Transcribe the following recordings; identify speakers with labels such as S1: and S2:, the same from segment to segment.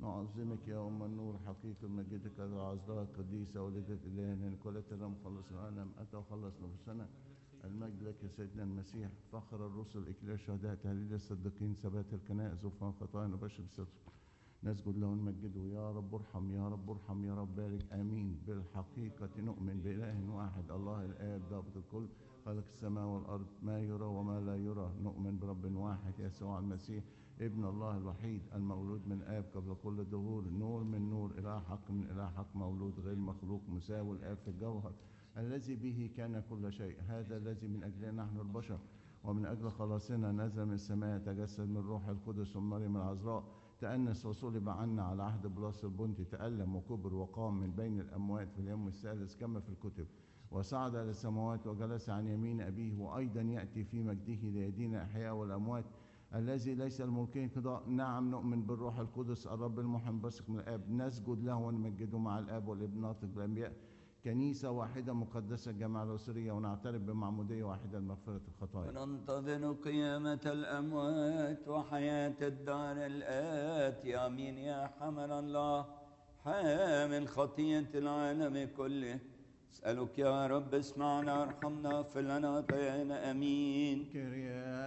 S1: نعظمك يا أم النور حقيقة مجدك العذراء القديسة ولدة إلهنا كل ترم خلص العالم أتى وخلص نفسنا. المجد لك يا سيدنا المسيح، فخر الرسل إكليل الشهداء تهليل الصديقين ثبات الكنائس غفران خطايا نبشر بستر نسجد له ونمجده. يا رب ارحم يا رب ارحم يا رب بارك آمين. بالحقيقة نؤمن بإله واحد الله الآب ضابط الكل خلق السماء والأرض ما يرى وما لا يرى. نؤمن برب واحد يسوع المسيح ابن الله الوحيد المولود من آب قبل كل الدهور، نور من نور، إله حق من إله حق، مولود غير مخلوق، مساوي الآب في الجوهر، الذي به كان كل شيء. هذا الذي من أجلنا نحن البشر ومن أجل خلاصنا نزل من السماء، تجسد من روح القدس ومريم العذراء، تأنس وصلب عنا على عهد بلاس البنطي، تألم وكبر وقام من بين الأموات في اليوم الثالث كما في الكتب، وصعد إلى السماوات وجلس عن يمين أبيه، وأيضا يأتي في مجده ليدين الأحياء والأموات، الذي ليس الملكين قضاء. نعم نؤمن بالروح القدس الرب المحن بثق من الآب، نسجد له ونمجده مع الآب والابن ناطق بالأنبياء، كنيسة واحدة مقدسة الجامعة الأسرية، ونعترف بمعمودية واحدة لمغفرة الخطايا،
S2: وننتظر قيامة الأموات وحياة الدار الآتي. آمين. يا حمل الله حامل خطية العالم كله، اسألك يا رب اسمعنا وارحمنا اغفر لنا خطايانا. آمين.
S1: كريا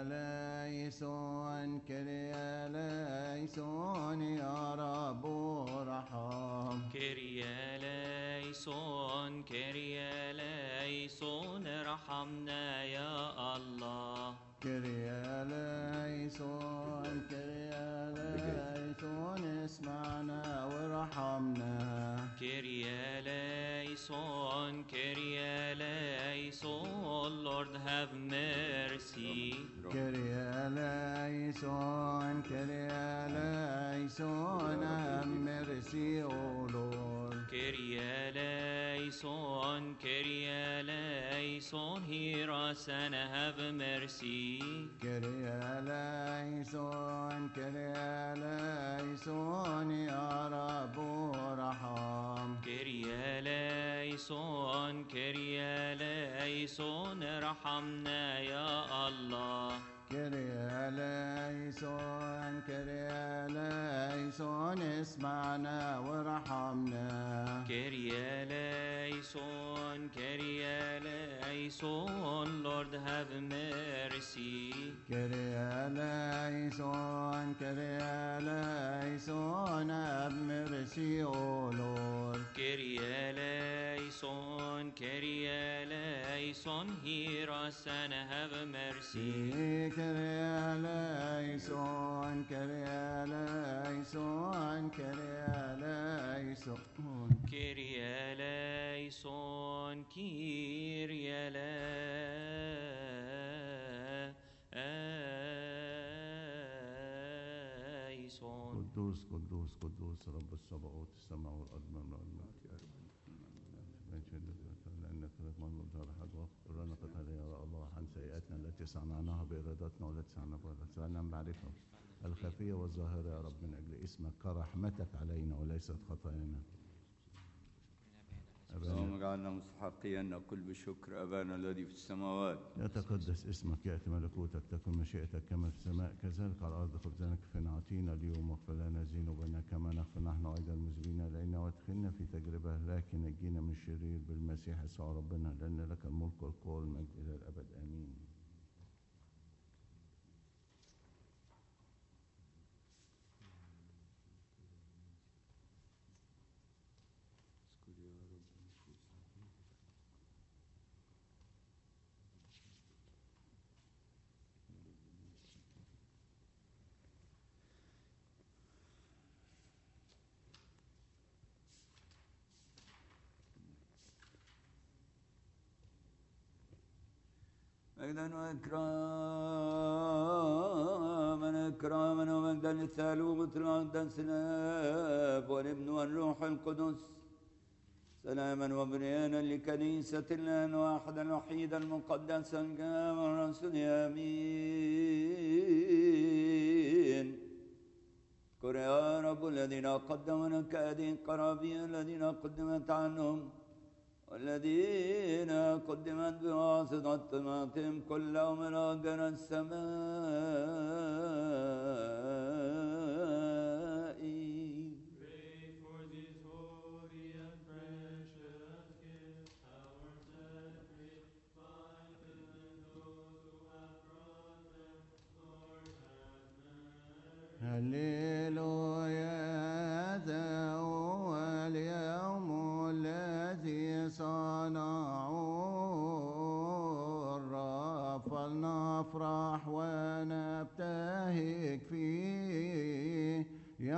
S1: ليسون كريا ليسون يا رب ارحم.
S3: كريا ليسون كريا ليسون ارحمنا يا الله.
S1: كريا ليسون كريا ليسون اسمعنا وارحمنا.
S3: كريا ليسون كريا ليسون Lord have mercy.
S1: كريا ليسون كريا ليسون have mercy O Lord.
S3: كريا ليسون كريا ليسون hear us and have mercy.
S1: كريا ليسون كريا ليسون يا رب ارحم.
S3: كريا ليسون كريا ليسون ارحمنا يا الله.
S1: كريا ليسون كريا ليسون اسمعنا وارحمنا.
S3: كريا ليسون كريا ليسون Lord have mercy.
S1: كريا ليسون كريا ليسون have mercy O Lord.
S3: كريا ليسون كريا ليسون hear us and have mercy.
S1: كريا ليسون كريا ليسون كريا ليسون
S3: كريا ليسون كيريا ليسون.
S1: قدوس قدوس قدوس رب الصباوت السماء والأرض مملوء الملك يا رب. لأنك لك من دار حد واغفر لنا قد يا الله عن سيئاتنا التي صنعناها بإرادتنا والتي صنعناها بإرادتنا معرفة الخفية والظاهرة يا رب، من أجل اسمك كرحمتك علينا وليست خطايانا.
S2: اللهم اجعلنا مستحقين أن نقول بشكر أبانا الذي في السماوات.
S1: يتقدس اسمك، يأتي ملكوتك، تكن مشيئتك كما في السماء كذلك على الأرض. خبزنا كفنا أعطينا اليوم، واغفر لنا ذنوبنا كما نغفر نحن أيضا المذنبين إلينا، وادخلنا في تجربة لكن نجينا من الشرير بالمسيح يسوع ربنا، لأن لك الملك والقوة والمجد إلى الأبد آمين.
S2: مجدا وإكراما إكراما ومجدا للثالوث الأقدس الآب والابن والروح القدس، سلاما وبنيانا لكنيسة الله الواحدة الوحيدة المقدسة الجامعة الرسول. آمين. اذكر يا رب الذين قدموا لك هذه القرابين الذين قدمت عنهم والذين قدمت بواسطة طماطم كلهم من أجر السماء.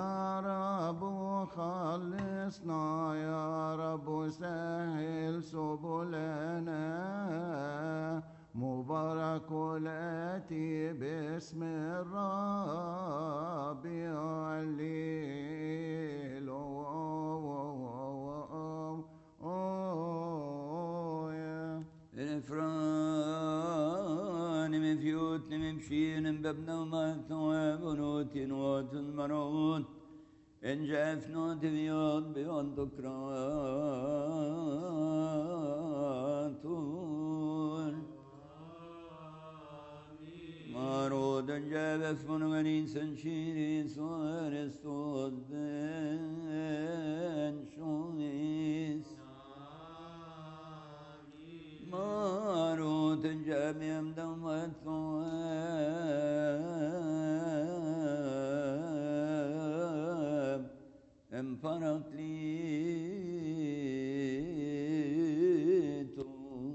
S1: يا رب خلصنا، يا رب سهل سبلنا، مبارك الآتي باسم الرب الليل.
S2: الإفران من فيوت من بشين ببنا ومات وبنوت نوت المرون إن جاف نوت بيوت بيوت دكراتون مارود جاب اسمن غني سنشيري سوارستوز بن شويس مارود جاب يمدن وثواب امبراطليتو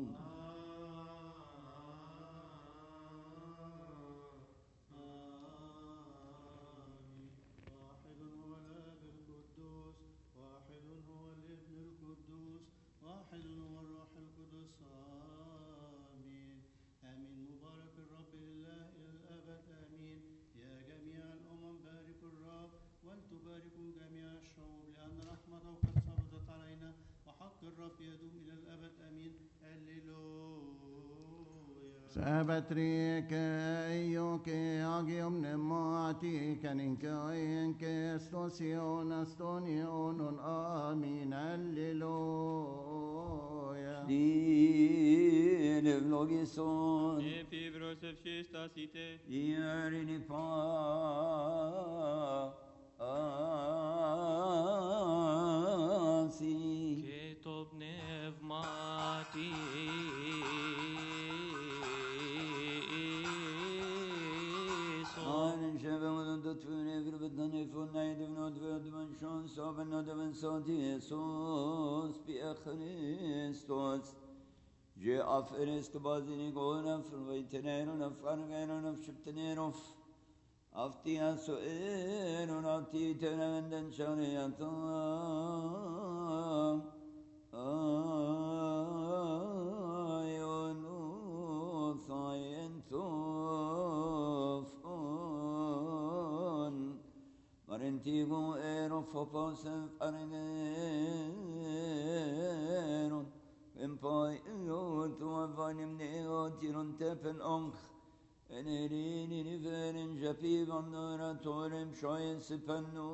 S4: واحد هو الروح القدس آمين. آمين. مبارك الرب لله إلى الأبد آمين. يا جميع الأمم باركوا الرب ولتباركوا جميع الشعوب، لأن رحمته قد سبقت علينا وحق الرب يدوم إلى الأبد آمين. هللويا.
S1: Sabatrike ioke agium nemati kaninke stosion astonionon amin. Alleluia.
S2: Din vlogison
S5: Fibros of Shista Cite,
S2: Ierini pa asi
S3: Ketob nevmati
S2: Anen şevemden tutfun evir beden efun neydim nodved ben şon soben nodven soti Jesus bi Christos Je aferest bazini gona fırvayteneron afargeron afşıptenerof Aftiya su'erun ati tenevenden şariyatam ayonu sayentufun Marintigu erofoposef argerun Empoi yotu avanim neotirun tepen onk Enerini niverin japi vandara torem shoyen sipannu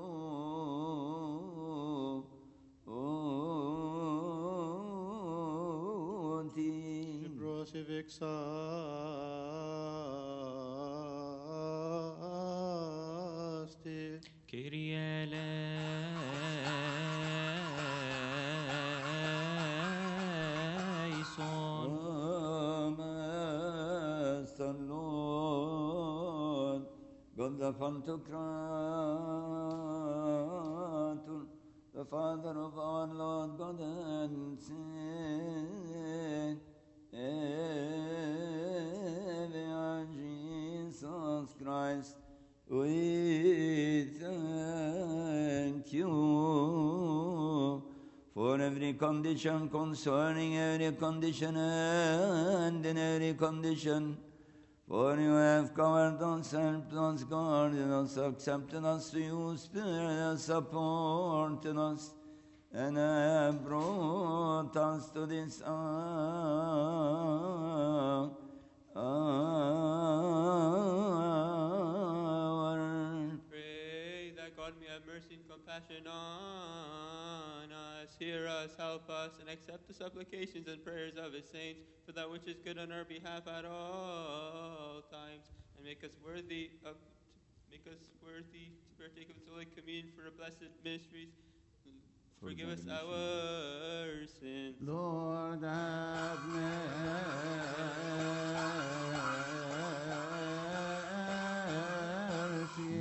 S2: Onti
S4: Brosivixasti.
S3: Kyrie eleison
S2: Amasallon God the Pantocrator, the Father of our Lord God and Saint, Jesus Christ, we thank you for every condition, concerning every condition and in every condition. For you have covered us, helped us, guarded us, accepted us to you, spared us, supported us, and have brought us to this hour.
S5: pray that God may have mercy and compassion on us, hear us, help us, and accept the supplications and prayers of his saints for that which is good on our behalf at all times, and make us worthy to partake of his holy communion for the blessed mysteries. Forgive us our sins.
S1: Lord have mercy.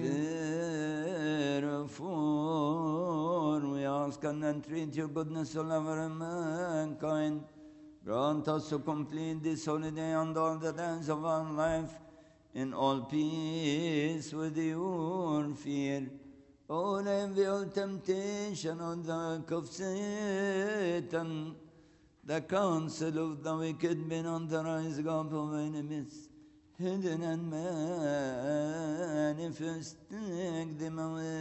S2: Therefore, we ask and entreat your goodness all over mankind. Grant us to complete this holiday and all the days of our life in all peace with your fear, All envy, temptation, and the work of Satan, the counsel of the wicked men on the rise up of enemies, hidden and manifest, take them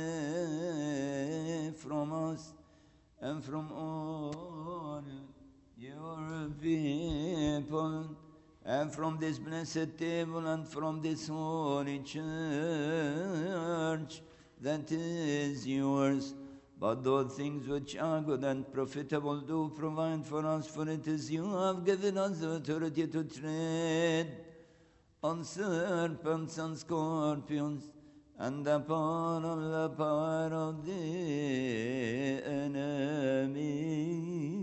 S2: away from us and from all your people, and from this blessed table and from this holy church that is yours. But those things which are good and profitable do provide for us, for it is you who have given us the authority to tread on serpents and scorpions, and the power of the enemy.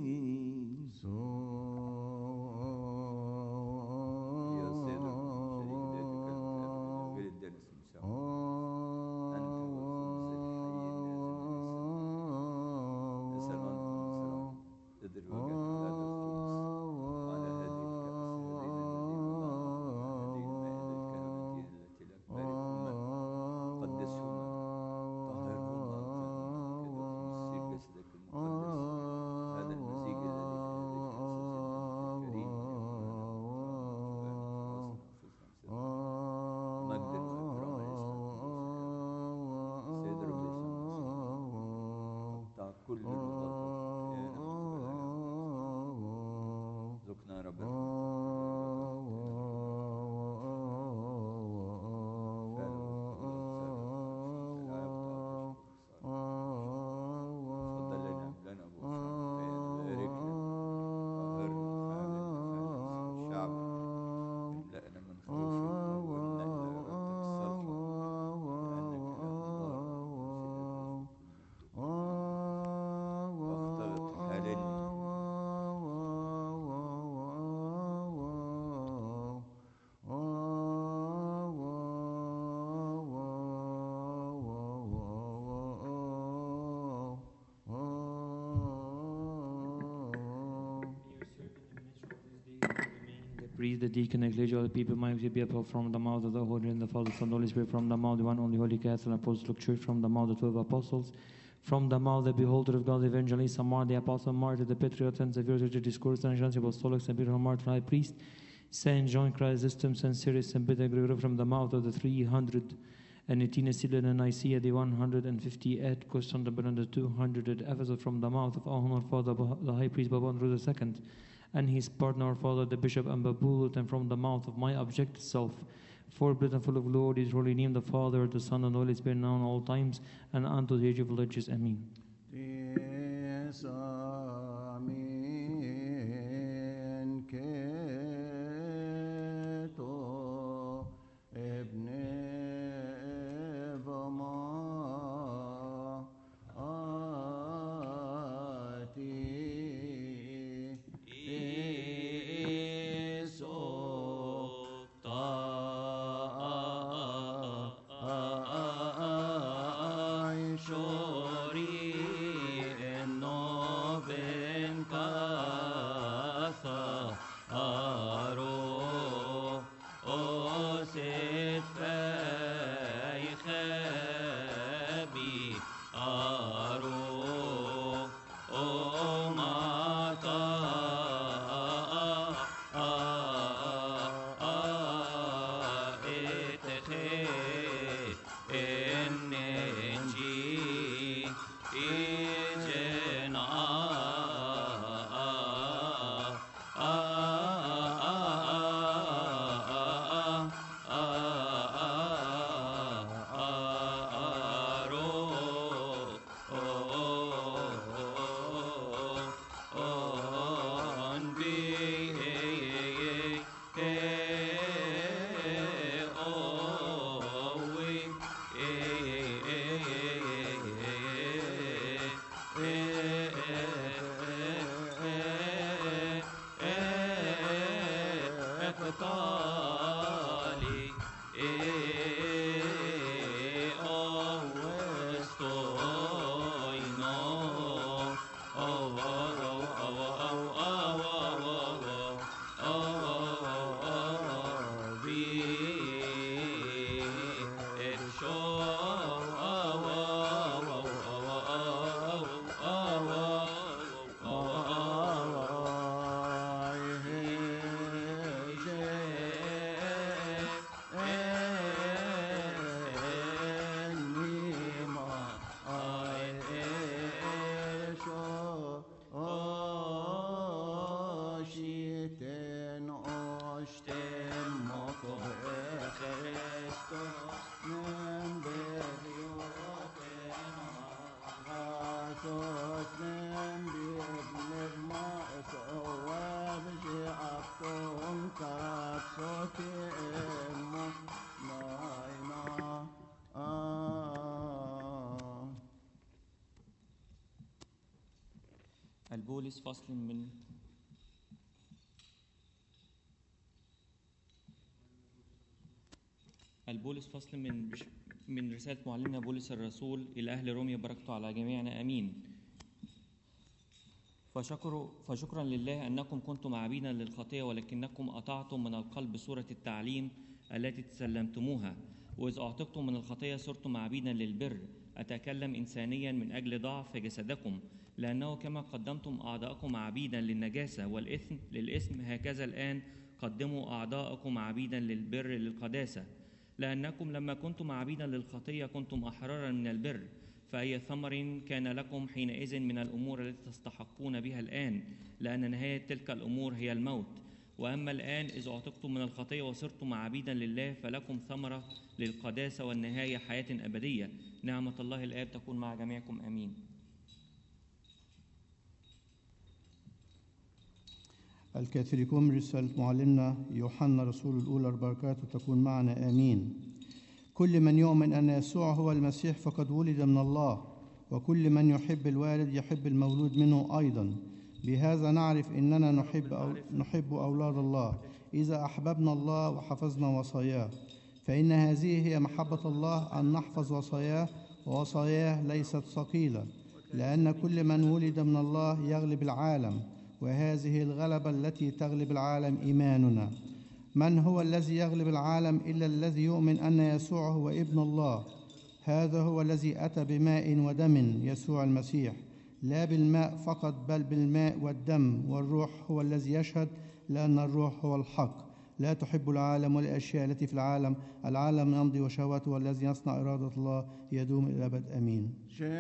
S3: Priest, the deacon, ecclesia, all the people, might be upheld from the mouth of the Holy and the Father, Son, Holy Spirit, from the mouth of the one only Holy Catholic Apostolic Church, from the mouth of the 12 apostles, from the mouth of the beholder of God, the evangelist, Samar, the apostle, martyr, the patriot, and the virgin, discourse, and the apostolic, and Peter, martyr, high priest, Saint John Chrysostom, Saint Cyrus, and Peter Gregory, from the mouth of the 318 Assyrian and Nicaea, the 158 Constantinople, and the 200 at Ephesus, from the mouth of our Father, the high priest, Babandrew II, and his partner, our father, the bishop, and Babulut, and from the mouth of my object self, forbeared and full of glory, is holy name, the Father, the Son, and the Holy Spirit, now and all times, and unto the age of ages. Amen. البولس فصل من من رسالة معلمنا بولس الرسول إلى أهل روميا، بركته على جميعنا آمين. فشكرا لله أنكم كنتم عبيدا للخطية، ولكنكم أطعتم من القلب صورة التعليم التي تسلمتموها، وإذ أعتقتم من الخطية صرتم عبيدا للبر. أتكلم إنسانيا من أجل ضعف جسدكم، لأنه كما قدمتم أعضاءكم عبيدا للنجاسة والإثم للإثم، هكذا الآن قدموا أعضاءكم عبيدا للبر للقداسة. لأنكم لما كنتم عبيدا للخطية كنتم أحرارا من البر، فأي ثمر كان لكم حينئذ من الأمور التي تستحقون بها الآن؟ لأن نهاية تلك الأمور هي الموت. وأما الآن إذ أعتقتم من الخطية وصرتم عبيدا لله، فلكم ثمرة للقداسة، والنهاية حياة أبدية. نعمة الله الآب تكون مع جميعكم آمين.
S4: الكاثوليكون من رسالة معلمنا يوحنا رسول الأولى، بركاته تكون معنا آمين. كل من يؤمن أن يسوع هو المسيح فقد ولد من الله، وكل من يحب الوالد يحب المولود منه أيضا. بهذا نعرف إننا نحب أولاد الله إذا أحببنا الله وحفظنا وصاياه. فإن هذه هي محبة الله، أن نحفظ وصاياه، ووصاياه ليست ثقيلة، لأن كل من ولد من الله يغلب العالم، وهذه الغلبة التي تغلب العالم إيماننا. من هو الذي يغلب العالم إلا الذي يؤمن أن يسوع هو ابن الله؟ هذا هو الذي أتى بماء ودم، يسوع المسيح، لا بالماء فقط بل بالماء والدم، والروح هو الذي يشهد، لأن الروح هو الحق. لا تحب العالم والأشياء التي في العالم، العالم يمضي وشهوته، والذي يصنع إرادة الله يدوم إلى الأبد آمين.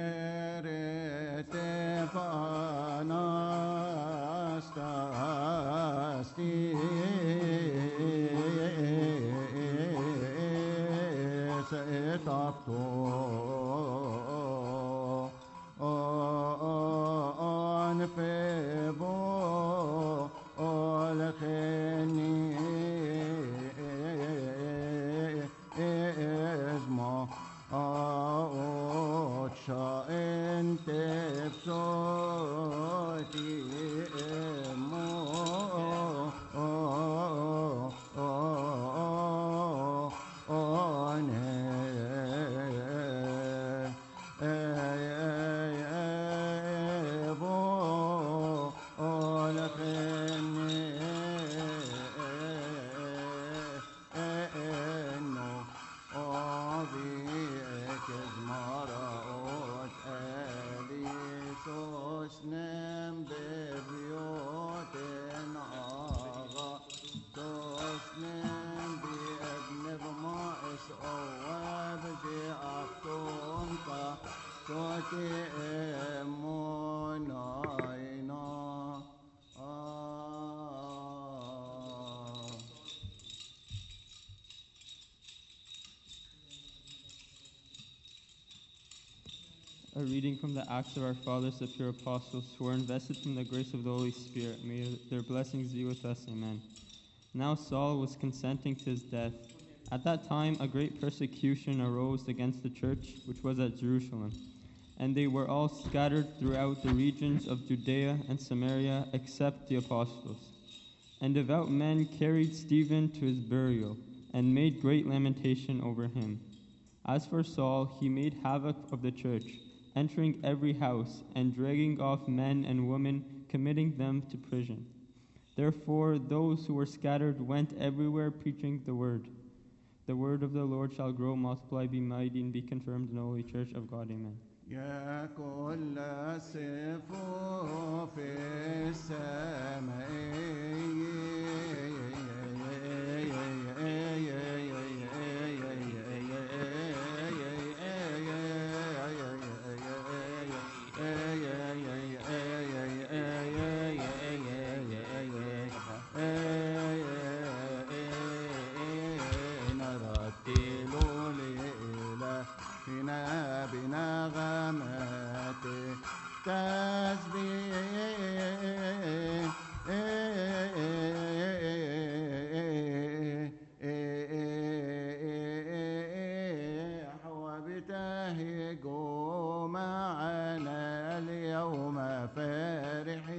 S5: A reading from the Acts of our Fathers, the pure apostles, who were invested from the grace of the Holy Spirit. May their blessings be with us. Amen. Now Saul was consenting to his death. At that time a great persecution arose against the church which was at Jerusalem, and they were all scattered throughout the regions of Judea and Samaria except the apostles. And devout men carried Stephen to his burial, and made great lamentation over him. As for Saul, he made havoc of the church, entering every house, and dragging off men and women, committing them to prison. Therefore those who were scattered went everywhere preaching the word. The word of the Lord shall grow, multiply, be mighty, and be confirmed in the holy church of God. Amen.
S1: يا كل صفوف وابتهجوا معنا اليوم فرحين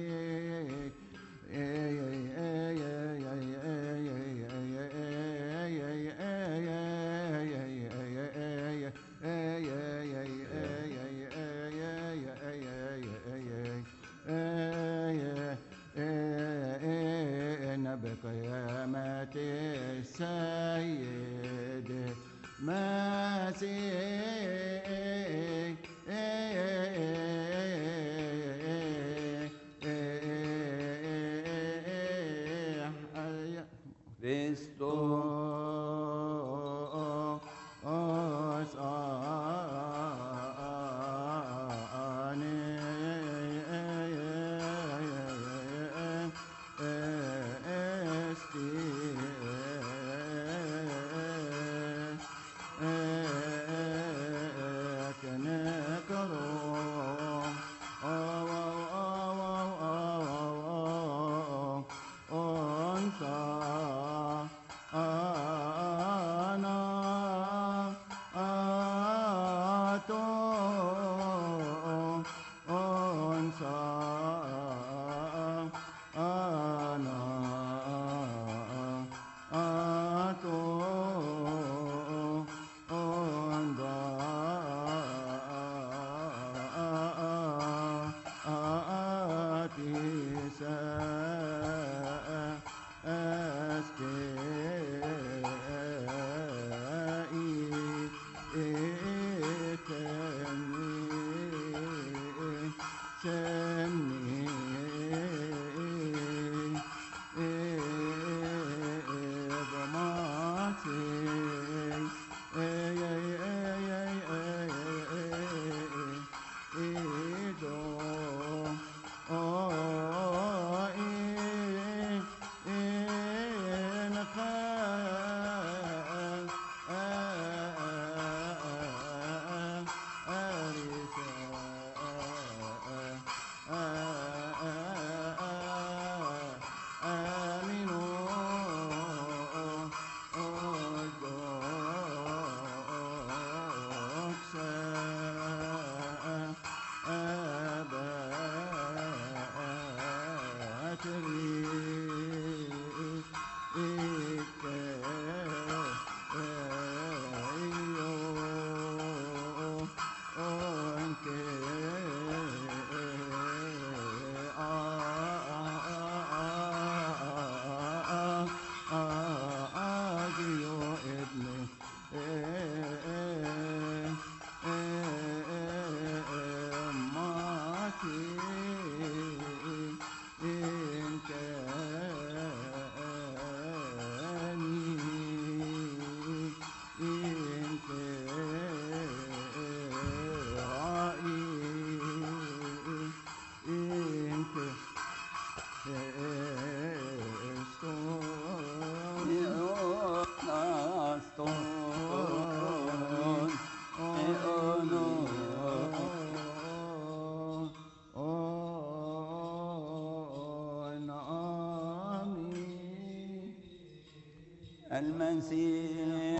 S2: المسيح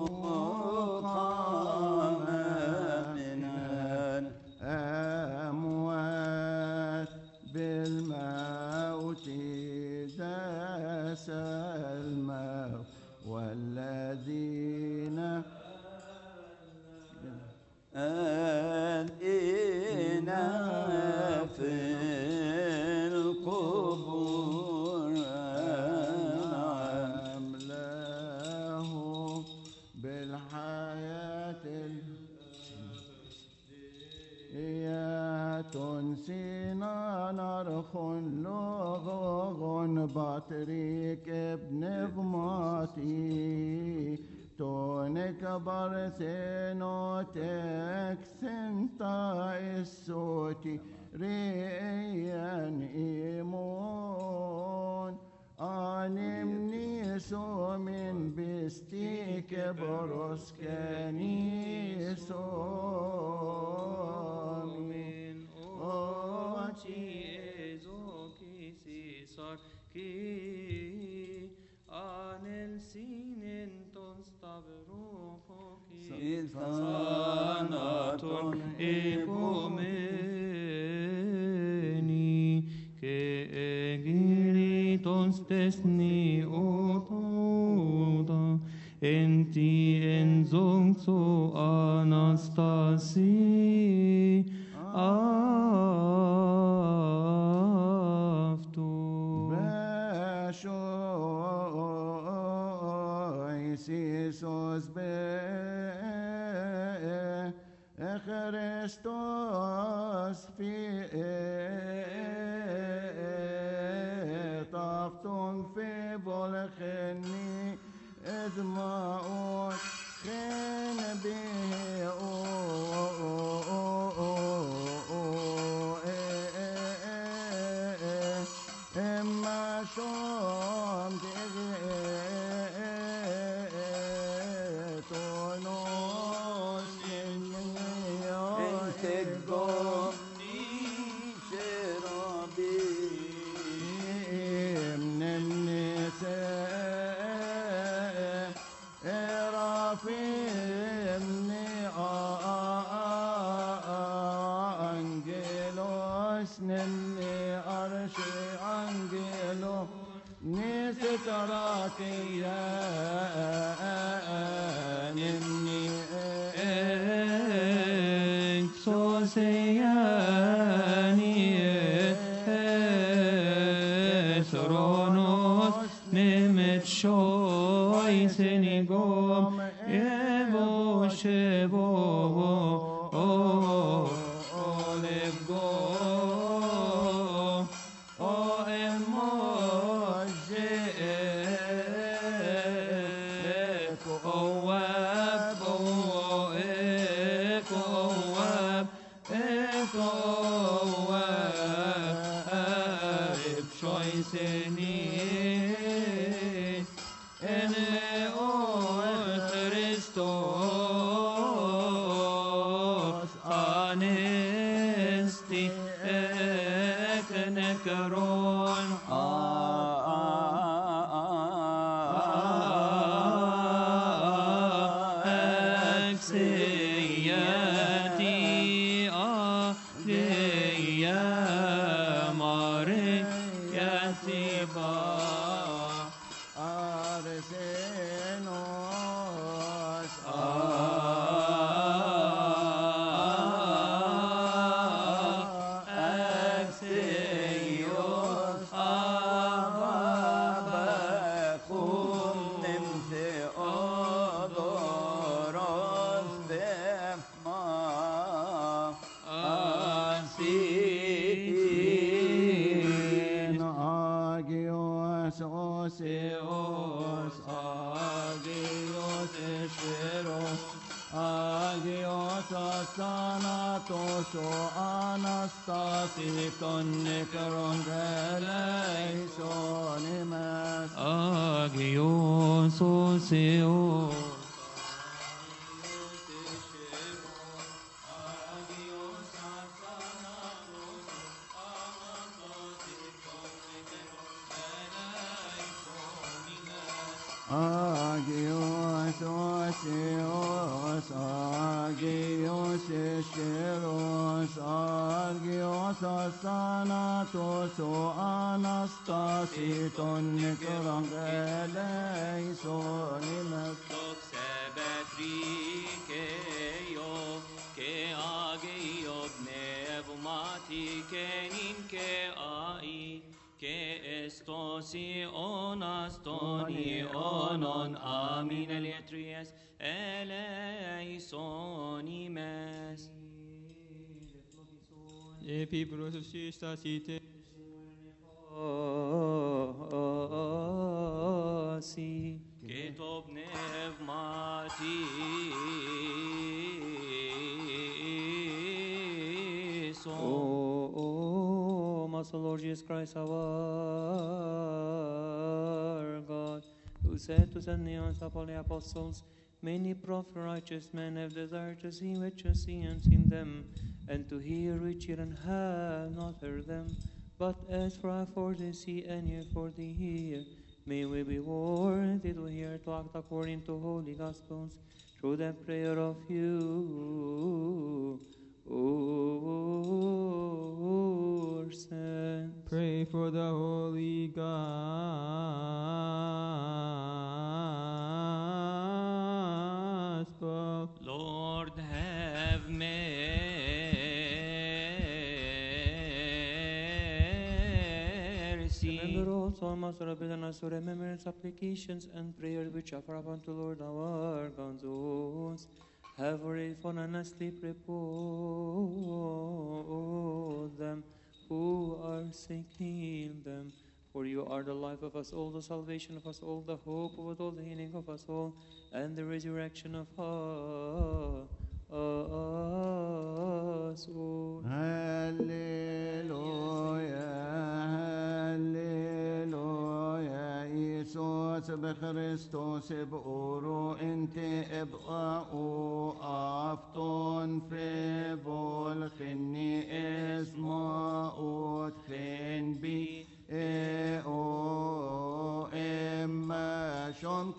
S2: قام من
S1: الأموات بالموت داس الموت والذين
S2: آتينا في القبور
S1: أملاه بالحياة تنسينا نرخ لغن بطريق ابن ضماتي تونك برسينو تكسنتا السوتي ريان إيمون أنمني سومن بستيك بروسكاني سومن
S3: Oci ezoki sisar ki anel sinen ton stavrofoki
S2: Sanaton
S3: epomeni ke egiriton stesni otoda enti enzongso anastasi
S1: Iisus be Christos fi tafton fi volcheni نني أرشي أنجيلو نيست راكيا نني
S3: Exosiani Esronos Nemet Shoy Senigom Evo Shevo Olevgo O Emoje Ekoab O Ekoab Ekoab Shoy Seni Christos anesti eknekaron aksiyati adeya mariyati ba
S1: Arsenos
S2: Axios ababakum nimte odoros befma asitin
S1: Agios Oseos Agios Esferos Agios Asanatos O Anastasiton Necron Geleisonimas
S3: Agios Oseos
S1: Agios Oseos Agios Esferos Agios Asanatos O Anastasiton Necron Geleisonimas
S3: Toxebetrikeio ke agio pneumati kenin ke ai ke estosi onastoni onon amin eletries eleisonimes.
S5: Επίπρος συστασίτε
S3: Si και το πνεύματι O my Lord Jesus Christ, our God, who said to send the holy apostles, many prophets, righteous men have desired to see which have seen and seen them, and to hear which hear and have not heard them. But as for they see and hear for they hear, may we be worthy to hear to act according to holy gospels, through the prayer of you, our saints.
S5: Pray for the Holy Gospel.
S3: Lord, have mercy. Remember also, Master of us, to remember its applications and prayers which offer up unto Lord our God, those have already fallen and asleep, repose them. Who are sick, heal them. For you are the life of us all, the salvation of us all, the hope of us all, the healing of us all, and the resurrection of us all.
S1: هللويا هللويا يسوع بخريستوس بقولوا انت ابقوا افتون في بولخني اسمه خن بي او اما شنت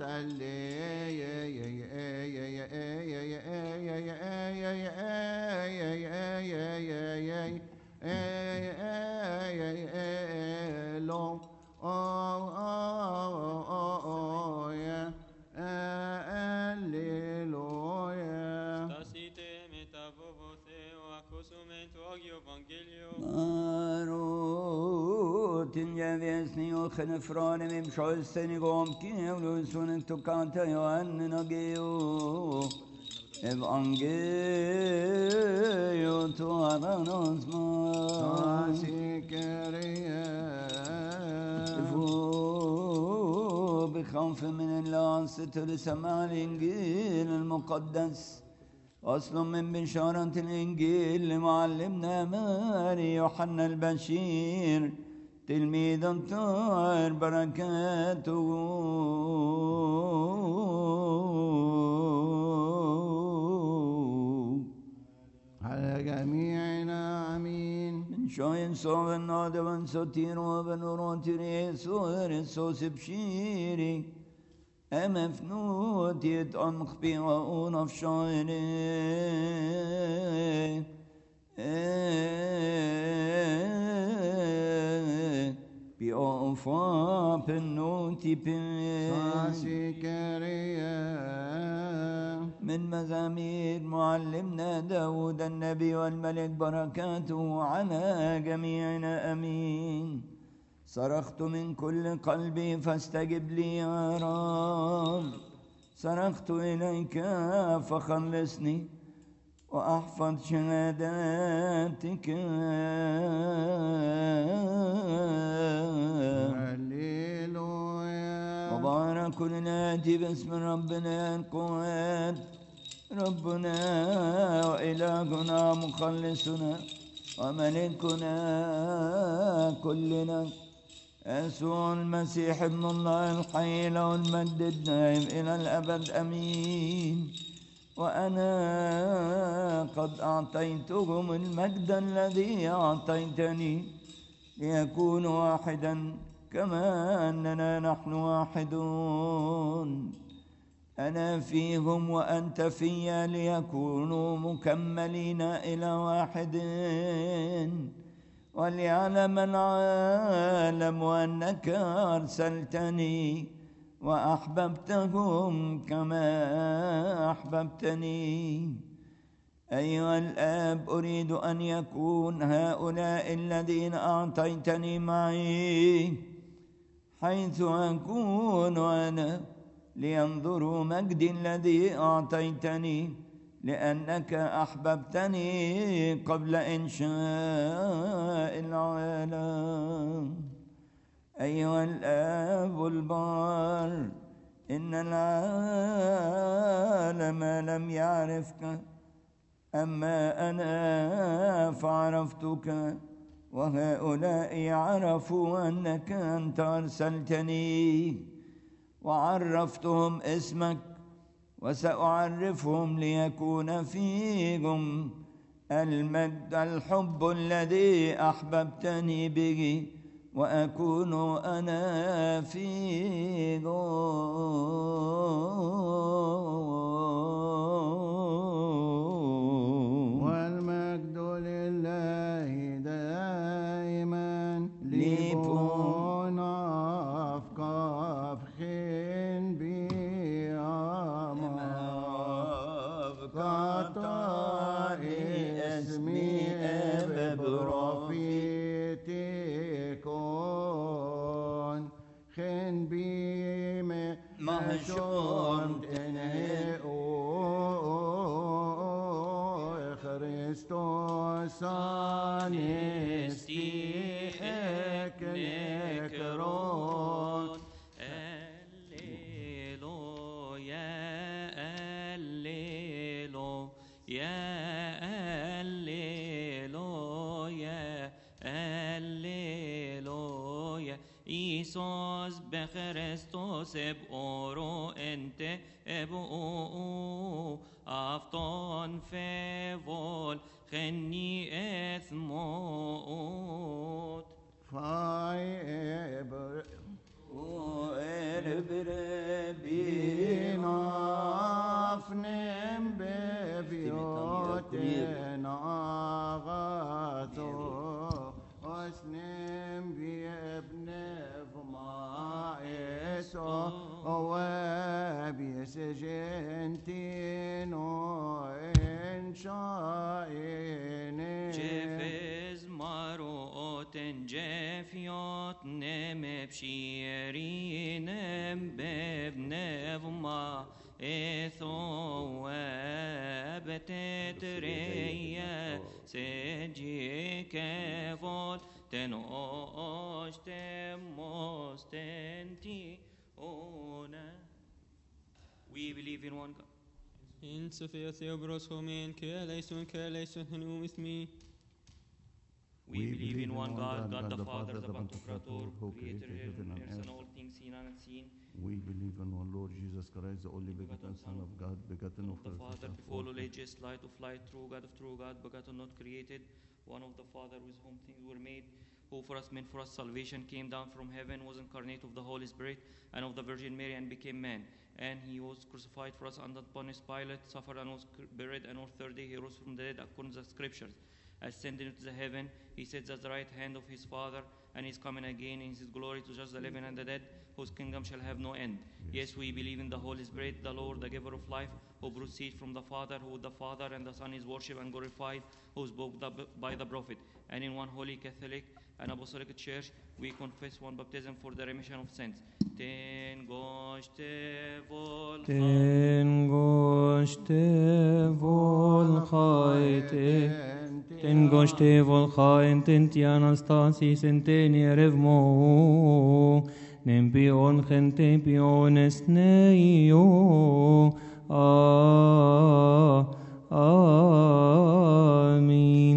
S1: Elo, Alleluia.
S5: Stasite metavovotheo accusumento ogio evangelio.
S2: Marot in jävesni och genefrane med msjösen i gomkin och lusunen tukanta Johannen och geo. Evangelio to aranos man. بخوف من الله سترسمع الإنجيل المقدس أصل من بشارة الإنجيل لمعلمنا ماري يوحنا البشير تلميذ الطاهر بركاته
S1: على جميعنا آمين.
S2: من شاين صوب النادى من ستير وبنورات ريسو ريسوس بشيري أما فنوت يتأنق بي وأونف شايري بأوفا بنوتي من مزامير معلمنا داود النبي والملك بركاته على جميعنا أمين. صرخت من كل قلبي فاستجب لي يا رب، صرخت إليك فخلصني وأحفظ شهاداتك.
S1: هللويا.
S2: وبارك الآتي باسم ربنا القوات، ربنا وإلهنا مخلصنا وملكنا كلنا يسوع المسيح ابن الله الحي له المجد الدائم إلى الأبد أمين. وأنا قد أعطيتهم المجد الذي أعطيتني ليكونوا واحدا كما أننا نحن واحدون، أنا فيهم وأنت في ليكونوا مكملين إلى واحد، وليعلم العالم أنك أرسلتني وأحببتهم كما أحببتني. أيها الآب، أريد أن يكون هؤلاء الذين أعطيتني معي حيث أكون أنا، لينظروا مجدي الذي أعطيتني، لأنك أحببتني قبل إنشاء العالم. أيها الآب البار، إن العالم لم يعرفك، أما أنا فعرفتك، وهؤلاء عرفوا أنك أنت أرسلتني، وعرفتهم اسمك، وسأعرفهم ليكون فيهم المجد الحب الذي أحببتني به، وأكون أنا فيهم.
S1: والمجد لله دائما لبون أفكار خين بياما قطاري اسمي بروفيتكون خين بيما مهشون تنهئو Χριστός ανέστη εκ νεκρών.
S6: Alleluia, Alleluia, Alleluia, Alleluia. Iisus bechristos eboro ente ebou afton fevol cheni ethmot.
S1: فايبر
S2: وإربربي
S1: بنافنم ببيوتنا غاثو
S6: جفز ماروت جفيات نم بشيرينم ببنفما ثواب تتريا سجي كفول تنوش تموستنتي أونا. We believe in one God.
S5: In Sophia Theobros Homen, Kealeison, Hanum is me.
S6: We believe in one God, God the Father, the Pantocrator, who created heaven and earth and all things seen and unseen.
S1: We believe in one Lord Jesus Christ, the only begotten Son of God, begotten of
S6: The Father, before all ages, light of light, true God of true God, begotten, not created, one of the Father, with whom things were made, who for us meant for us salvation, came down from heaven, was incarnate of the Holy Spirit and of the Virgin Mary, and became man. And he was crucified for us under Pontius Pilate, suffered and was buried, and on the third day he rose from the dead according to the Scriptures. Ascended into the heaven, he sits at the right hand of his Father, and is coming again in his glory to judge the living and the dead, whose kingdom shall have no end. Yes, we believe in the Holy Spirit, the Lord, the giver of life, who proceeds from the Father, who the Father and the Son is worshipped and glorified, who spoke by the prophet. And in one holy Catholic and Apostolic Church, we confess one baptism for the remission of sins. Ten goshte
S3: volchain tenti anastasis enteni erevmo nempion gentempion esneio amin.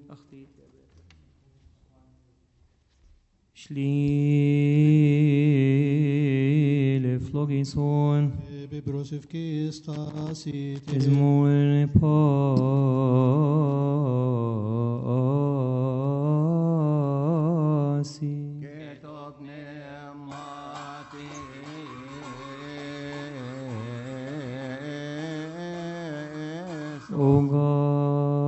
S3: Schliele flogison
S4: Bibrosivki stasit
S3: izmul pasi
S1: Ketok nemati
S3: O God,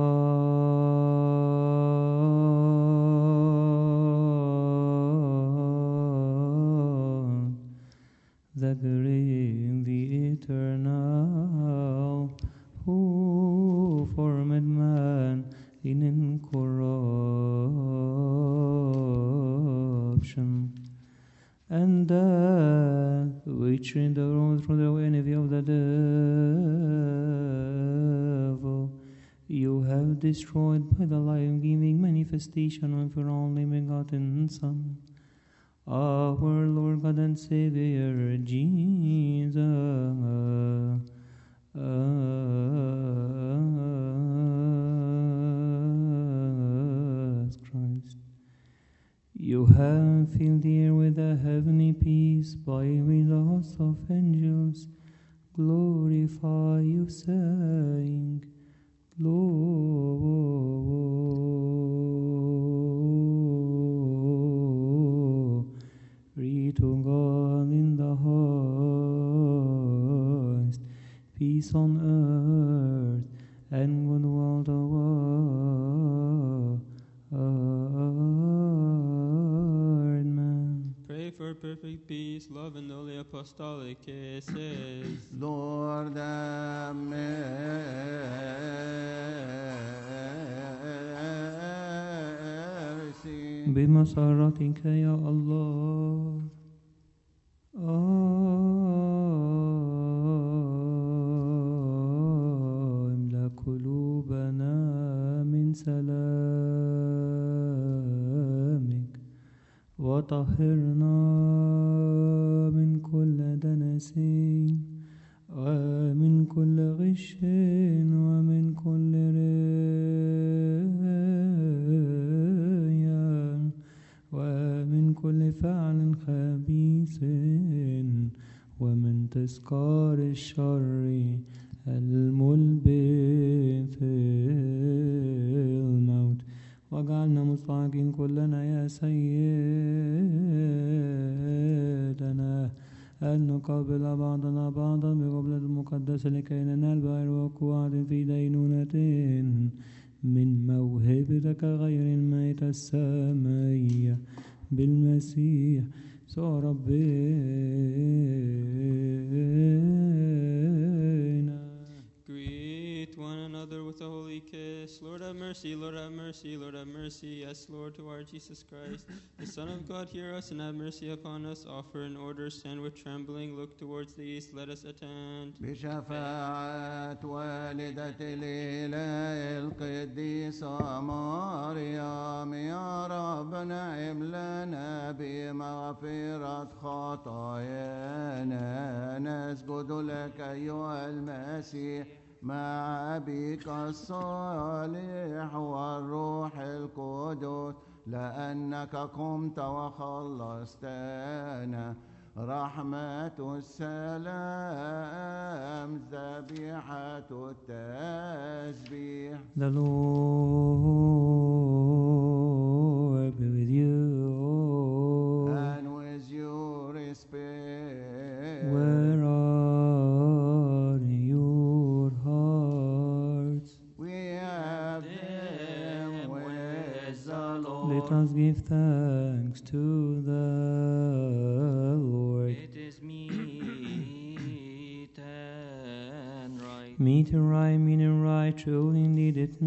S3: the great, the eternal, who formed man in incorruption, and death, which in the road through the envy of the devil, you have destroyed by the life-giving manifestation of your only begotten Son, our Lord God and Savior, Jesus Christ. You have filled the air with a heavenly peace by the host of angels. Glorify you, saying, Glory to God in the highest, peace on earth, and goodwill toward man.
S5: Pray for perfect peace, love, and holy apostolic kisses.
S1: Lord, have mercy.
S3: بمسرتك يا الله املأ قلوبنا من سلامك وطهرنا من كل دنس ومن كل غش ومن كل رياء ومن كل فعل خبيث ومن تذكار الشر الملبي في الموت. واجعلنا مستحقين كلنا يا سيدنا أن نقابل بعضنا بعضا بقبلة المقدسة لكي ننال بر وقوع في دينونة من موهبتك غير الميتة السامية بالمسيح So ربنا.
S5: Greet one another with a holy kiss. Lord have mercy, Lord have mercy, Lord have mercy. Yes, Lord, to our Jesus Christ, the Son of God, hear us and have mercy upon us. Offer in order, stand with trembling, look towards the east, let us attend.
S1: بشفاعة والدة الإله القديسة مريم يا رب نعم لنا بمغفرة خطايانا نسجد لك أيها المسيح مع أبيك الصالح والروح القدس لأنك قمت وخلصتنا رحمة السلام ذبيحة التسبيح.
S3: The Lord be with you.
S1: And with your spirit.
S3: Where are your hearts?
S1: We have them with the Lord.
S3: Let us give thanks to the Lord.
S6: It is meet and right.
S3: Meet and right, truly indeed it's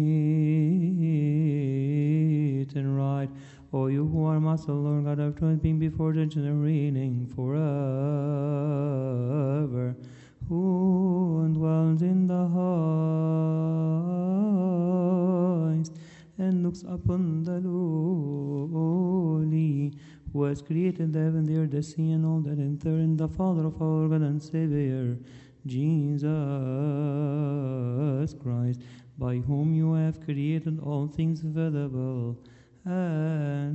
S3: meet and right. O you who are Master, Lord God of truth, being before the reigning forever, who dwells in the highest and looks upon the lowly, who has created the heaven, the earth, the sea, and all that enter in, the Father of our God and Savior, Jesus Christ, by whom you have created all things visible and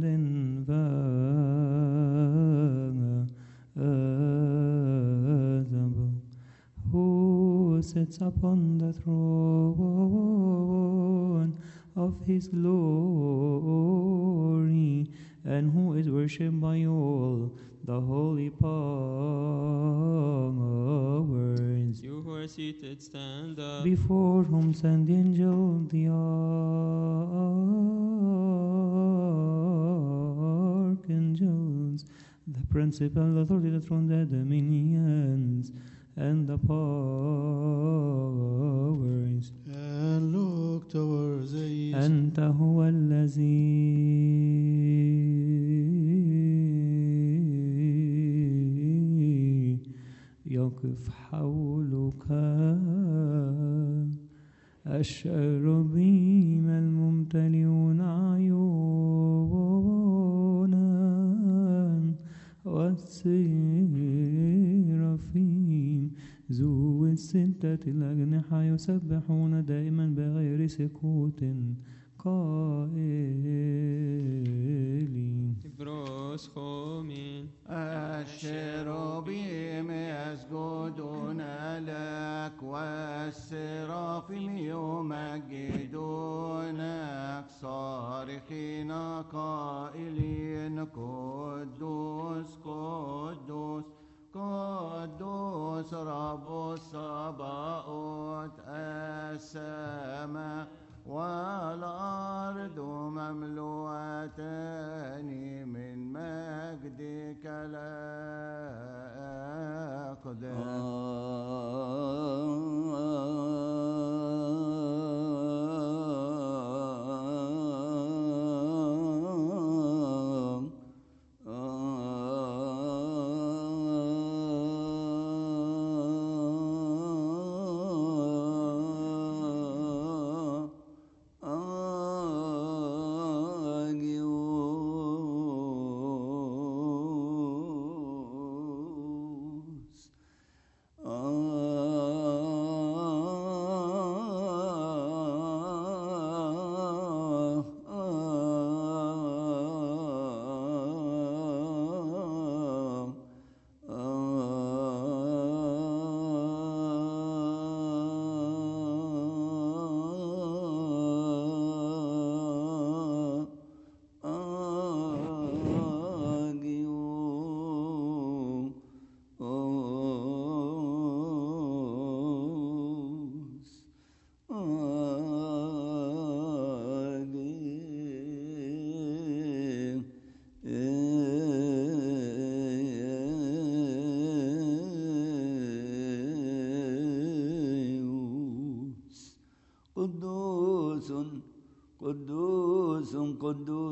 S3: invisible, who sits upon the throne of his glory, and who is worshipped by all the holy powers,
S5: You who are seated, stand up.
S3: before whom stand the angel, the archangels, the principal authority, the throne, the dominions, and the powers.
S4: And look towards the east.
S3: أنت هو الذي يقف حولك الشربيم الممتلئون عيونا والسيرافيم ذو الستة الأجنحة يسبحون دائما بغير سكوت قائلين.
S5: Bros homin.
S1: الشيروبيم يسجدون لك والسرافيم يمجدونك صارخين قائلين قدوس قدوس قدوس رب الصباؤوت السماء والأرض مملوءتان من مجدك الأقدس.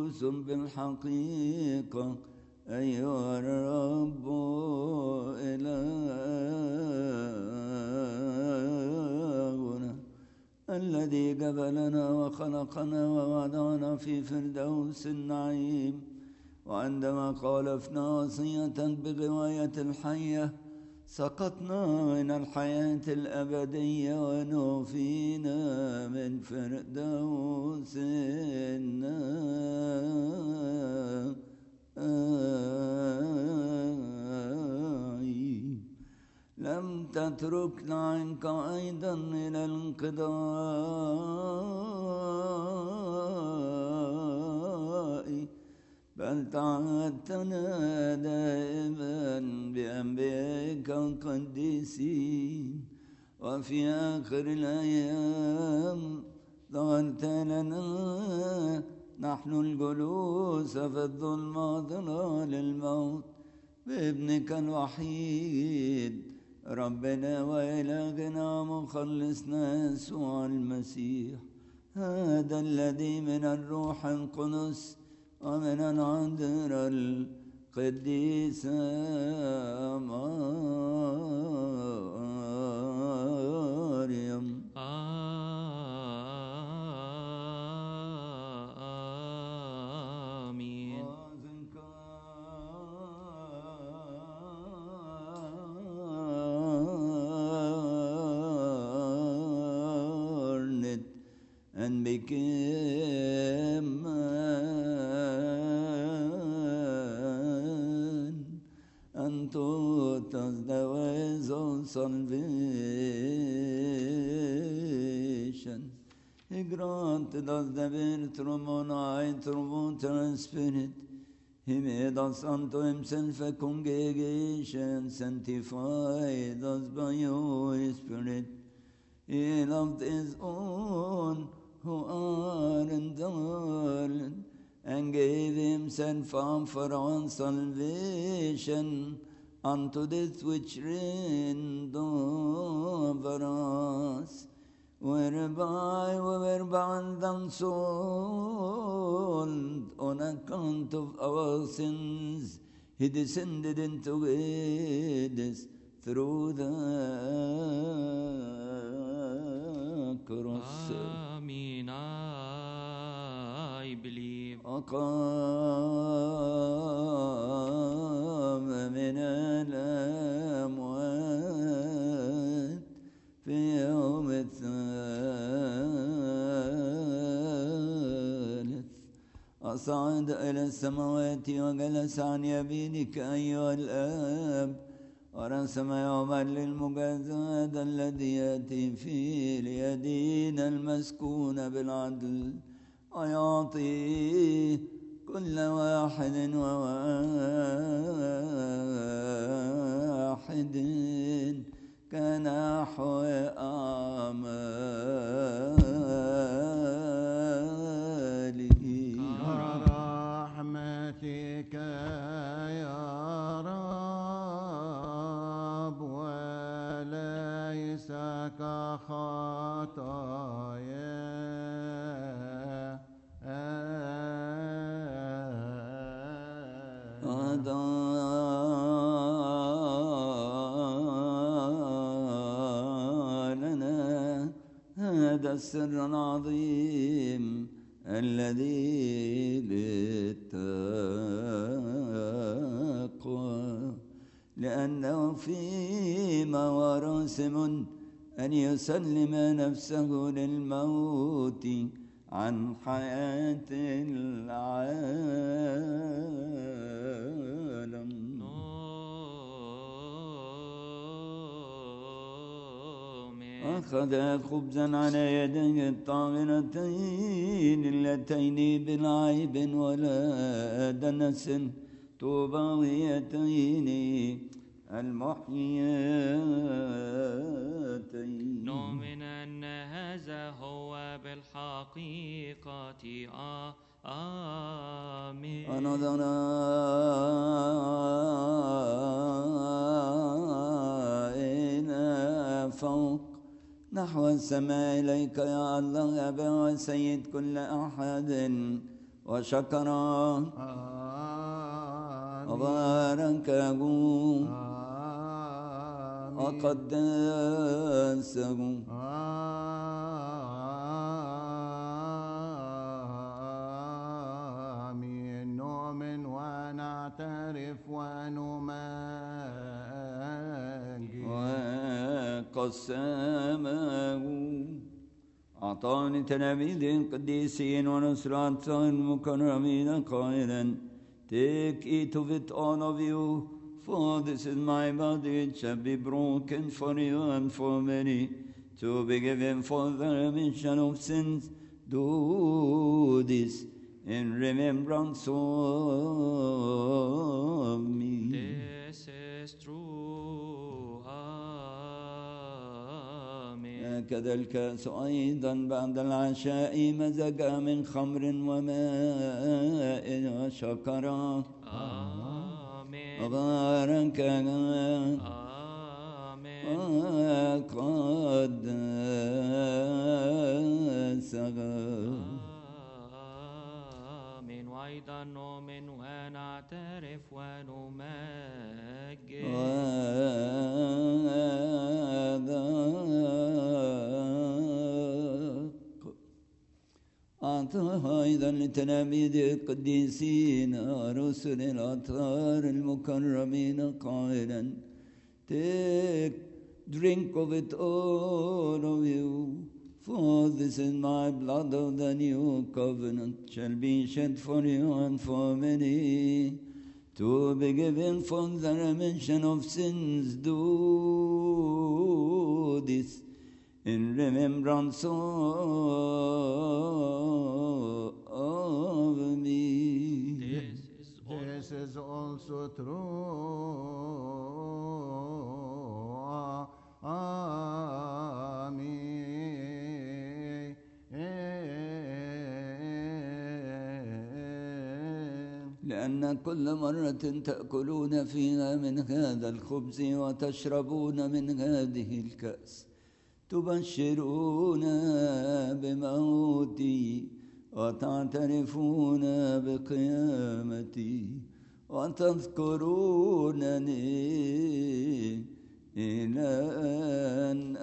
S2: قدوس بالحقيقة أيها الرب إلهنا الذي جبلنا وخلقنا ووضعنا في فردوس النعيم، وعندما خالفنا وصية بغواية الحية سقطنا من الحياة الأبدية ونوفينا من فردوس النعيم. لم تتركنا عنك أيضا إلى الانقضاء، بل تعهدتنا دائما بأنبيائك القديسين، وفي آخر الأيام ظهرت لنا نحن الجلوس في الظلمة ظلال الموت بابنك الوحيد ربنا وإلهنا مخلصنا يسوع المسيح، هذا الذي من الروح القدس ومن العذراء القديسة مريم.
S6: آمين.
S2: And became man, and taught us the ways of salvation. He granted us the birth from on high through water and spirit. He made us unto himself a congregation, sanctified us by your Spirit. He loved his own who are in the world, and gave himself up for our salvation unto this which reigned over us, whereby we were bound and sold on account of our sins. He descended into Hades through the cross.
S6: Amen. I believe.
S2: وقام من الأموات في يوم الثالث، أصعد إلى السماوات وجلس عن يمينك أيها الآب، ورسم يوما للمجازاة الذي يأتي فيه ليدين المسكون بالعدل، ويعطي كل واحد وواحد كنحو أعماله.
S1: برحمتك يا رب وليس كخطايا
S2: لنا هذا السر العظيم الذي بالتقوى، لأنه فيما وراسم أن يسلم نفسه للموت عن حياة العالم. أخذ خبزا على يديه الطاهرتين اللتين بلا ولا دنس طوباويتين المحياتين.
S6: نؤمن أن هذا هو بالحقيقة آمين.
S2: ونظر إلى فوق نحو السماء إليك يا الله أبا وسيد كل أحد، وشكر
S1: آمين
S2: وباركه
S1: آمين
S2: وقدسه
S1: آمين نؤمن ونعترف ونمجد
S2: وقسمه أعطاني تلاميذ القديسين ونصرات المكرمين قائلا Take, eat of it, all of you, for this is my body, it shall be broken for you and for many, to be given for the remission of sins. Do this in remembrance of me.
S6: This is true. Amen.
S2: هكذا الكأس أيضا بعد العشاء مزج من خمر وماء وشكر
S6: Amen.
S2: وبارك
S6: Amen.
S2: وقدسه
S6: آمين. وأيضا نؤمن ونعترف ونمجد
S2: أعطاها أيضا لتلاميذ القديسين ورسل الأطهار المكرمين قائلا Take, drink of it all of you, for this is my blood of the new covenant, shall be shed for you and for many, to be given for the remission of sins. Do this in remembrance of me.
S1: This is also true. آمين.
S2: لأن كل مرة تأكلون فيها من هذا الخبز وتشربون من هذه الكأس تبشرون بموتي وتعترفون بقيامتي وتذكرونني إلى أن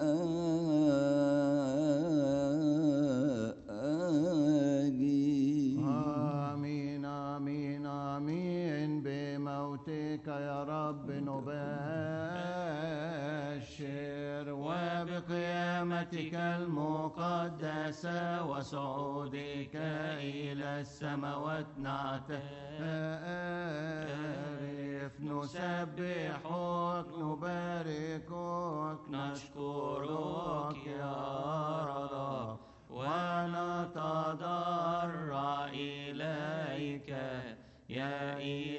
S2: آجي.
S1: آمين آمين آمين بموتك يا رب نبشر وبقيامتك المقدسة وصعودك إلى السماوات نعترف نسبحك نباركك نشكرك يا رب ونتضرع إليك يا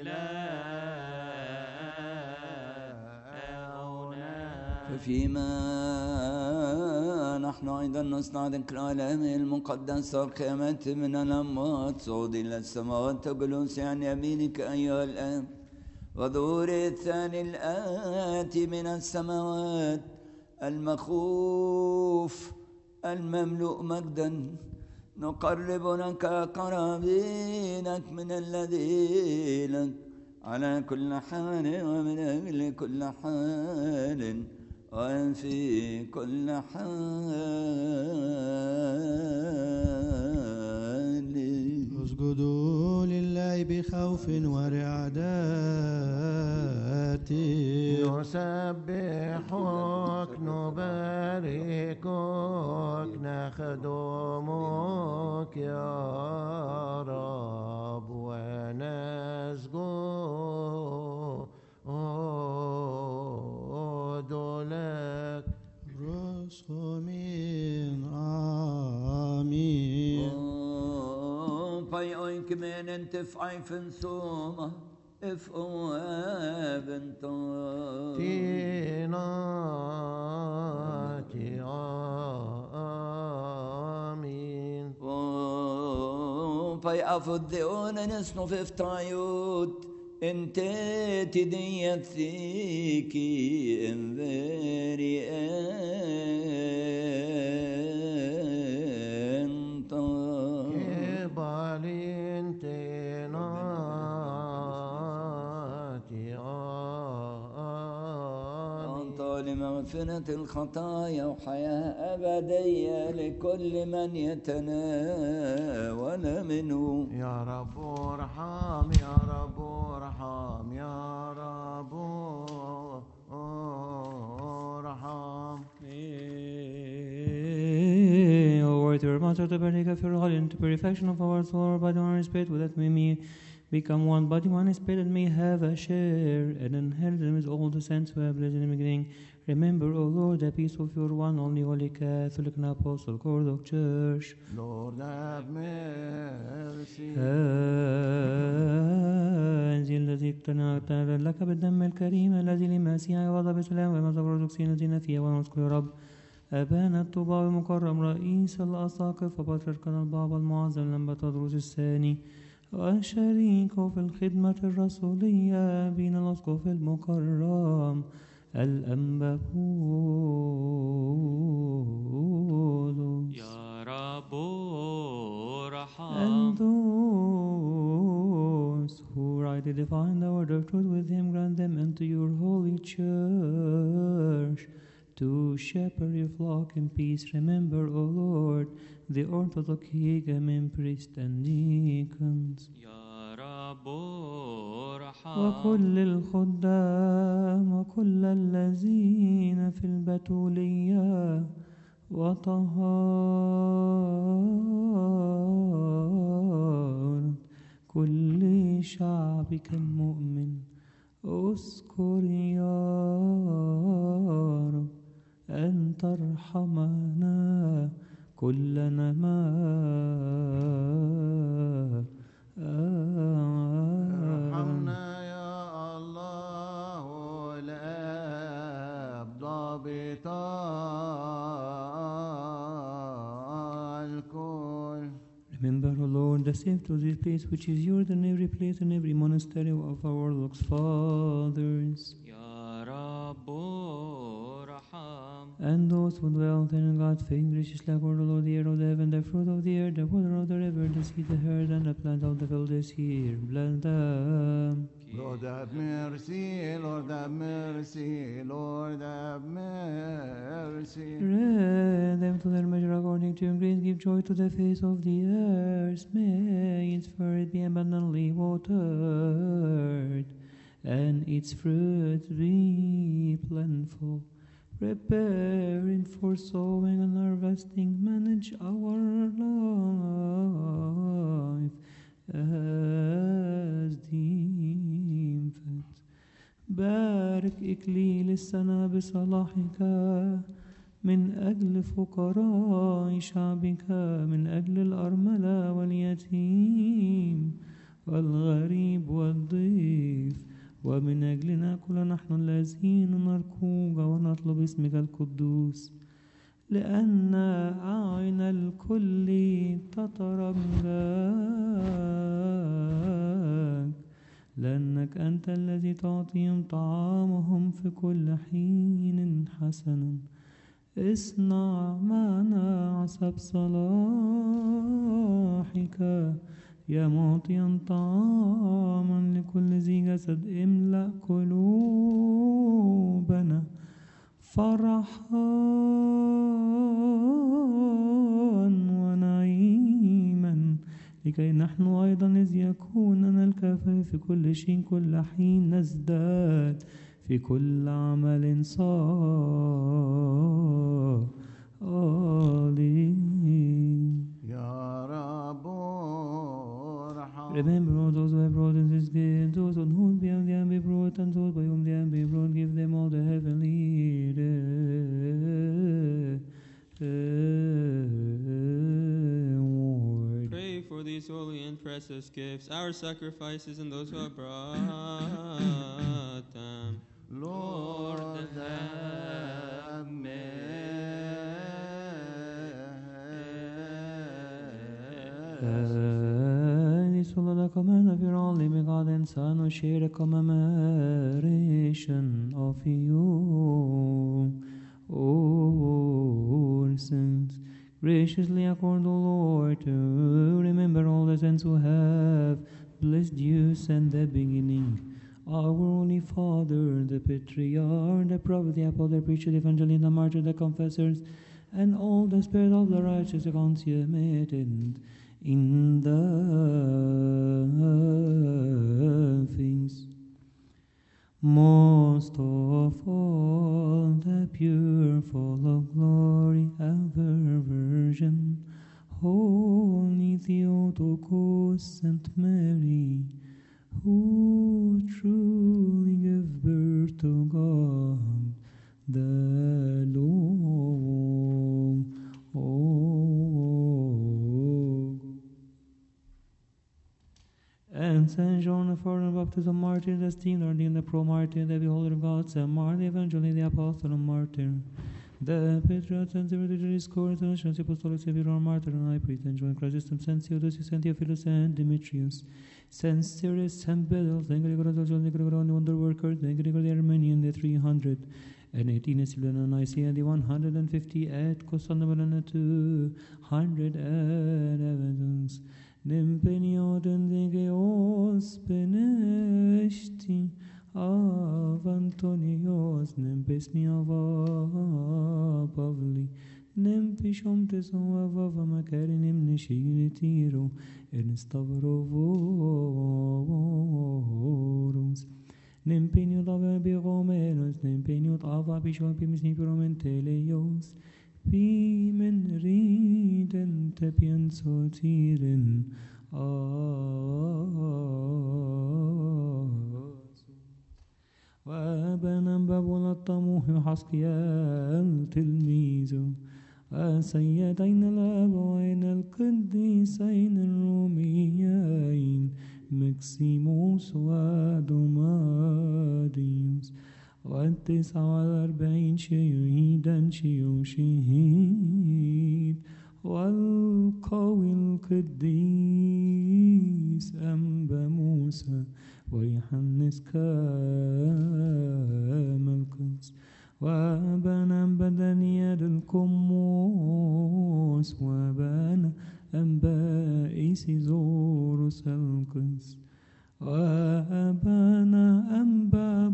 S1: إلهنا.
S2: ففيما نحن أيضا نصنع ذكرى الأيام المقدسة والقيامة من الأموات صعود إلى السماوات وجلوس عن يمينك أيها الآب وظهور الثاني الآتي من السماوات المخوف المملوء مجدا نقرب لك قرابينك من الذين على كل حال ومن أجل كل حال وفي كل حال.
S4: اسجدوا لله بخوف ورعدات
S1: نسبحك نباركك نخدمك يا رب ونسجد لك.
S4: رسومين آمين.
S2: Pai oi kemenen tif aifen soma if oabento.
S1: تيناتي آمين.
S2: Pai afod deon nesno fiftayut انت تديت ثيكي انفيري انت
S1: كبالين
S2: أنت لمغفرة الخطايا وحياة أبدية لكل من يتناول منه.
S1: يا رب ارحم يا رب ارحم يا رب ارحم.
S3: O Lord, your master to partake of your holy and to perfection of our soul, our body, and our spirit, that we may become one body, one spirit, and may have a share and inheritance with all the saints who have lived in the beginning. Remember, O Lord, the peace of your one only holy Catholic and Apostle Orthodox Church.
S1: Lord have mercy.
S3: هذه الذي اقتنعت لك بالدم الكريم الذي للمسيح وضع بسلام ومذهب الأرثوذكسيين الذين فيه ونذكر يا رب أبانا الطوباوي المكرم رئيس الأساقفة وبطريركنا البابا المعظم لما تدرس الثاني وشريكه في الخدمة الرسولية بين الأسقف المكرم الأنبا بولس.
S6: يا رب ارحم.
S3: And those who rightly define the word of truth with him, grant them into your holy church to shepherd your flock in peace. Remember, O Lord, the Orthodox Hegamen priests and deacons.
S6: يا رب ارحم.
S3: وكل الخدام وكل الذين في البتولية وطهارة كل شعبك المؤمن. اذكر يا رب أن ترحمنا كلنا
S1: ارحمنا يا الله الآب ضابط الكل.
S3: Remember, O Lord, the safety of this place which is yours, and every place and every monastery of our Orthodox fathers.
S6: يا رب ارحم.
S3: And those who dwell in God's faith, graciously accord, O Lord, the air of the heaven, the fruit of the earth, the water of the river, the seed, the herd, and the plant of the field this year. Bless them.
S1: Lord have mercy, Lord have mercy, Lord have mercy.
S3: Grant them to their measure according to your grace. Give joy to the face of the earth. May its fruit be abundantly watered, and its fruit be plentiful. Preparing for sowing and harvesting, manage our life as deemed fit. بارك إكليل السنة بصلاحك من أجل فقراء شعبك، من أجل الأرملة واليتيم والغريب والضيف، ومن أجلنا كل نحن الذين نركوك ونطلب اسمك القدوس، لأن أعين الكل تترجاك، لأنك أنت الذي تعطيهم طعامهم في كل حين حسنا. اصنع معنا حسب صلاحك يا معطيا طعاما لكل ذي جسد. املأ قلوبنا فرحا ونعيما، لكي نحن أيضا إذ يكون لنا الكفاف في كل شيء كل حين نزداد في كل عمل صالح.
S1: يا رب ارحم.
S3: Remember all those who have brought in this gift, those on whom they have been brought, and those by whom they have been brought, give them all the heavenly reward.
S5: Pray for these holy and precious gifts, our sacrifices, and those who have brought them.
S1: Lord have mercy.
S3: Sola the command of your only begotten Son, who share the commemoration of you, our sins. Graciously accord, O Lord, to remember all the saints who have blessed you and the beginning. Our Holy Father, the Patriarch, the Prophet, the Apostle, the Preacher, the Evangelist, the Martyr, the Confessors, and all the Spirit of the righteous consummated in the things. Most of all, the pure, full of glory, ever Virgin, Holy Theotokos, Saint Mary, who truly gave birth to God, the Lord. And Saint John, the forerunner of baptism, martyr, the esteemed ordained, the pro-martyr, the beholder of God, Saint Mark, the evangelist, the apostle and martyr, the patriarch, and the religious court, and the apostolic Savior, our martyr, and high priest, and joint Christum, Saint Theodosius, Saint Theophilus, and Demetrius, Saint Cyrus, Saint Bedel, Saint Gregory, Saint Gregory, the wonder worker, Saint Gregory the Armenian, the 318 Sibylline and Nicaea, the 150 at Constantinople, and the 200 at Ephesus. Nempeniodem Geos Benesti av Antonios, Nempesni av Pavli, Nempishom tesova av Macarinim Nishinitiro, en Stavrovoros. Nempeniod av Biromenos, Nempeniod av Bishopimis Nipiromenteleios, Pimen riden tepian sotiren وابنا بابنا الطموح حسقيال تلميذه سيدين الابوين القديسين الروميين مكسيموس ودوماديوس و49 شهيدا شهيد والقوي القديس أنبا موسى ويحنس كاملكس وأبانا بدنياد الكموس وأبانا أنبا إيسيزوروس القس وأبانا أنبا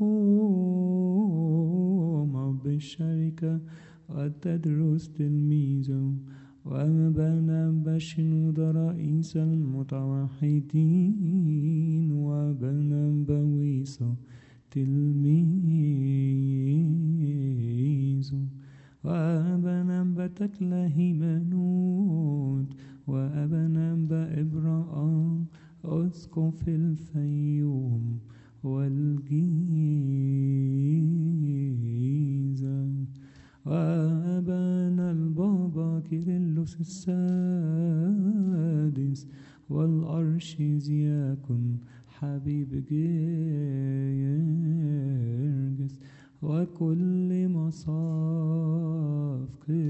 S3: بخوم بالشركة والتدرس تلميذه وأبانا أنبا شنود رئيس المتوحدين وأبانا أنبا ويسا تلميذه وأبانا أنبا تكلا هيمانوت وأبانا أنبا إبراهيم أسقف الفيوم والجيزة وأبانا البابا كيرلس السادس والأرشيزياكون حبيب جيرجس وكل مصاف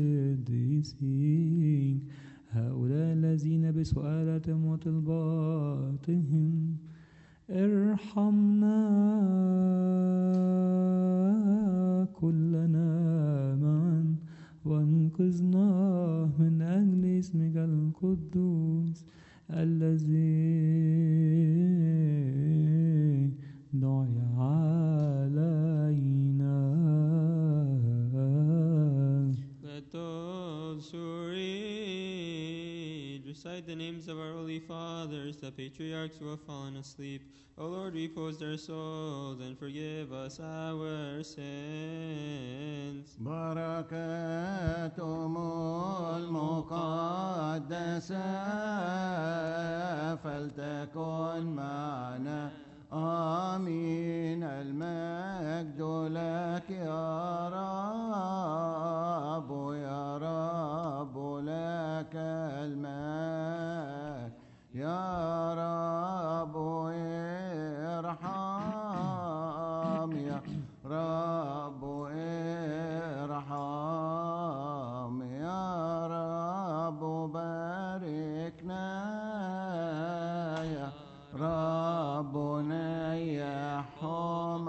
S3: قديسين هؤلاء الذين بسؤالاتهم وطلباتهم ارحمنا كلنا معا وانقذنا من أجل اسمك القدوس الذي دعي علينا.
S5: Let those who read recite the names of our holy fathers, the patriarchs who have fallen asleep. O Lord, repose their souls and forgive us our sins.
S1: بركاتهم المقدسة فلتكن معنا آمين. المجد لك يا رب يا رب لك المجد يا رب ارحم يا رب ارحم يا رب باركنا يا رب نيحهم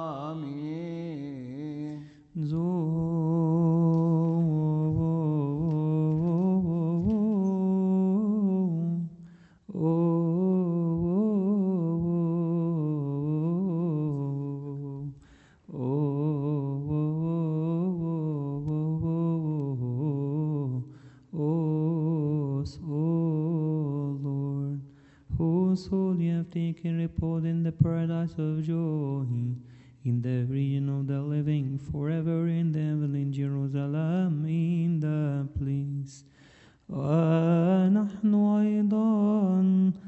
S1: آمين.
S3: have taken repose in the paradise of joy, in the region of the living, forever in the heavenly Jerusalem, in the place. ونحن أيضا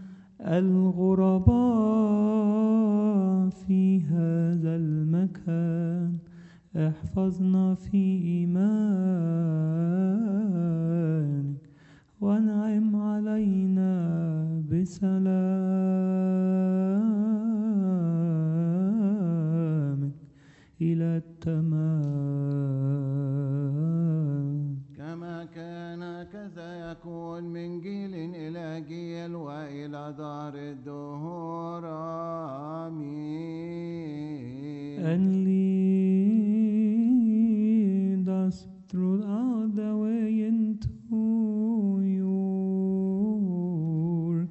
S3: الغرباء في هذا المكان احفظنا في إيمانك وانعم علينا بسلامك إلى التمام.
S1: كما كان كذا يكون من جيل إلى جيل وإلى دار الدهور. آمين.
S3: And lead us throughout the way into your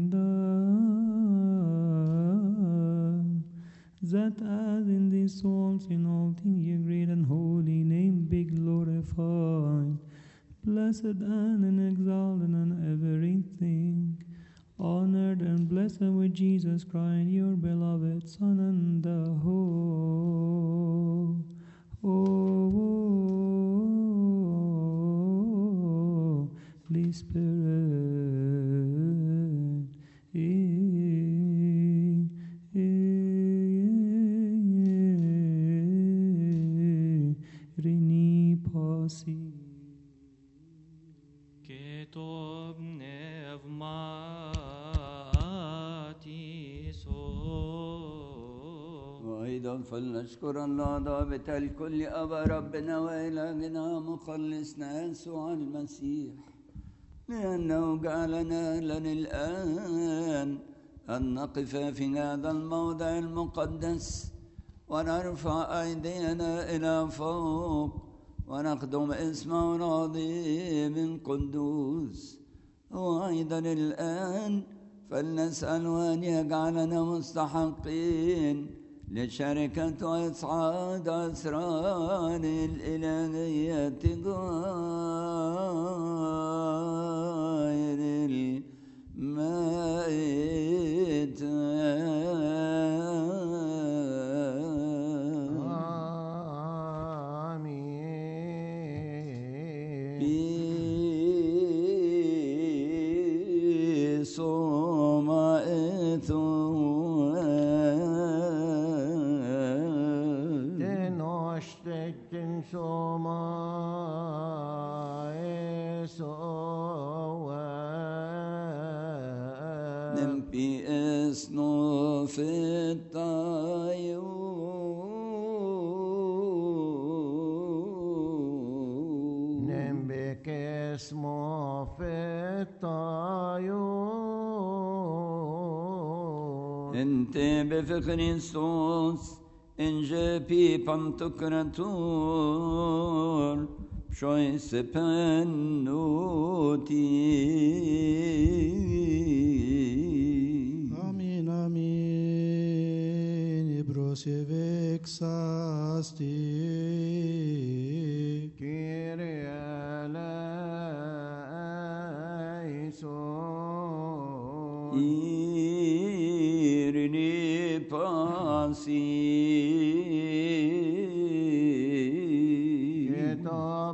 S3: kingdom, that as in these souls in all things your great and holy name be glorified, blessed and exalted in everything, honored and blessed with Jesus Christ, your beloved Son, and the Holy Spirit. Rini pasi.
S6: كتب نغماتي صوت.
S2: وأيضا فلنشكر الله ضابط الكل أبا ربنا وإلهنا مخلصنا يسوع المسيح، لأنه جعلنا لنا الآن أن نقف في هذا الموضع المقدس ونرفع أيدينا إلى فوق ونخدم اسمه العظيم القدوس. وأيضا الآن فلنسأل أن يجعلنا مستحقين لشركة وإسعاد أسرار الإلهية غير المائت. انت بفخريستوس انجا بي بانتوكراتور شوي سبنوتي.
S4: Amin, amin. Ibrosevexasti.
S1: Kyrie eleison.
S2: Irini pasi.
S1: Kitab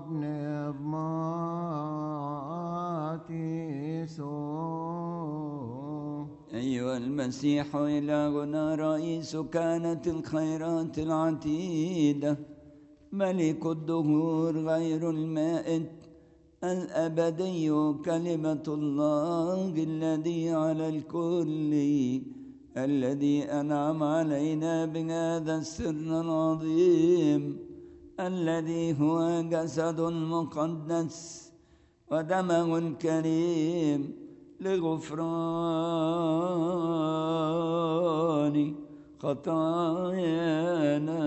S1: nevmatiso.
S2: أيها المسيح إلهنا رئيس كانت الخيرات العتيدة، ملك الدهور غير المائت الأبدي، كلمة الله الذي على الكل، الذي أنعم علينا بهذا السر العظيم الذي هو جسد مقدس ودمه الكريم لغفران خطايانا.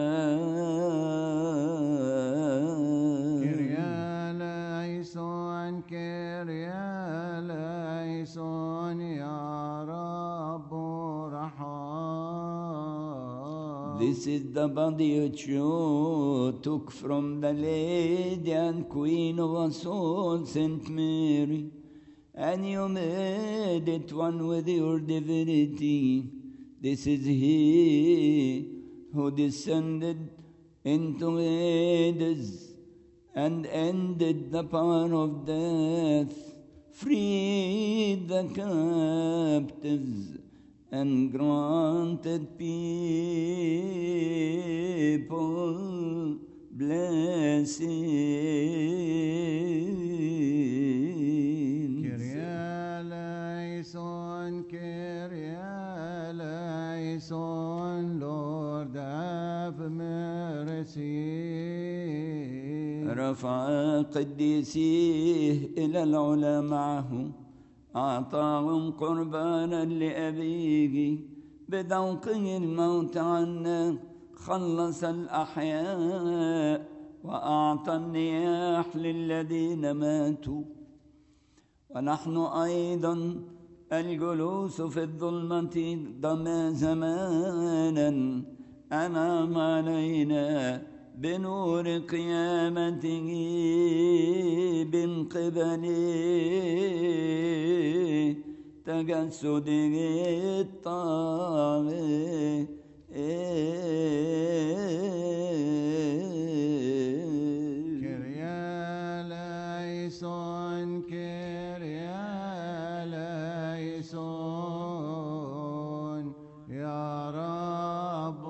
S1: Kyrie eleison, Kyrie eleison, Ya Rabbu Rahman.
S2: This is the body which you took from the Lady and Queen of us all, Saint Mary, and you made it one with your divinity. This is he who descended into Hades and ended the power of death, freed the captives, and granted people blessing.
S1: Kyrie eleison, Kyrie eleison, Lord have mercy.
S2: رفع قديسيه إلى العلا معه، أعطاهم قربانا لأبيه، بدوقه الموت عنا خلص الأحياء، وأعطى النياح للذين ماتوا. ونحن أيضا الجلوس في الظلمة ضم زمانا أنعم علينا بنور قيامته من قبل تجسده الطاغي.
S1: Kyrie eleison, Kyrie eleison, Ya Rab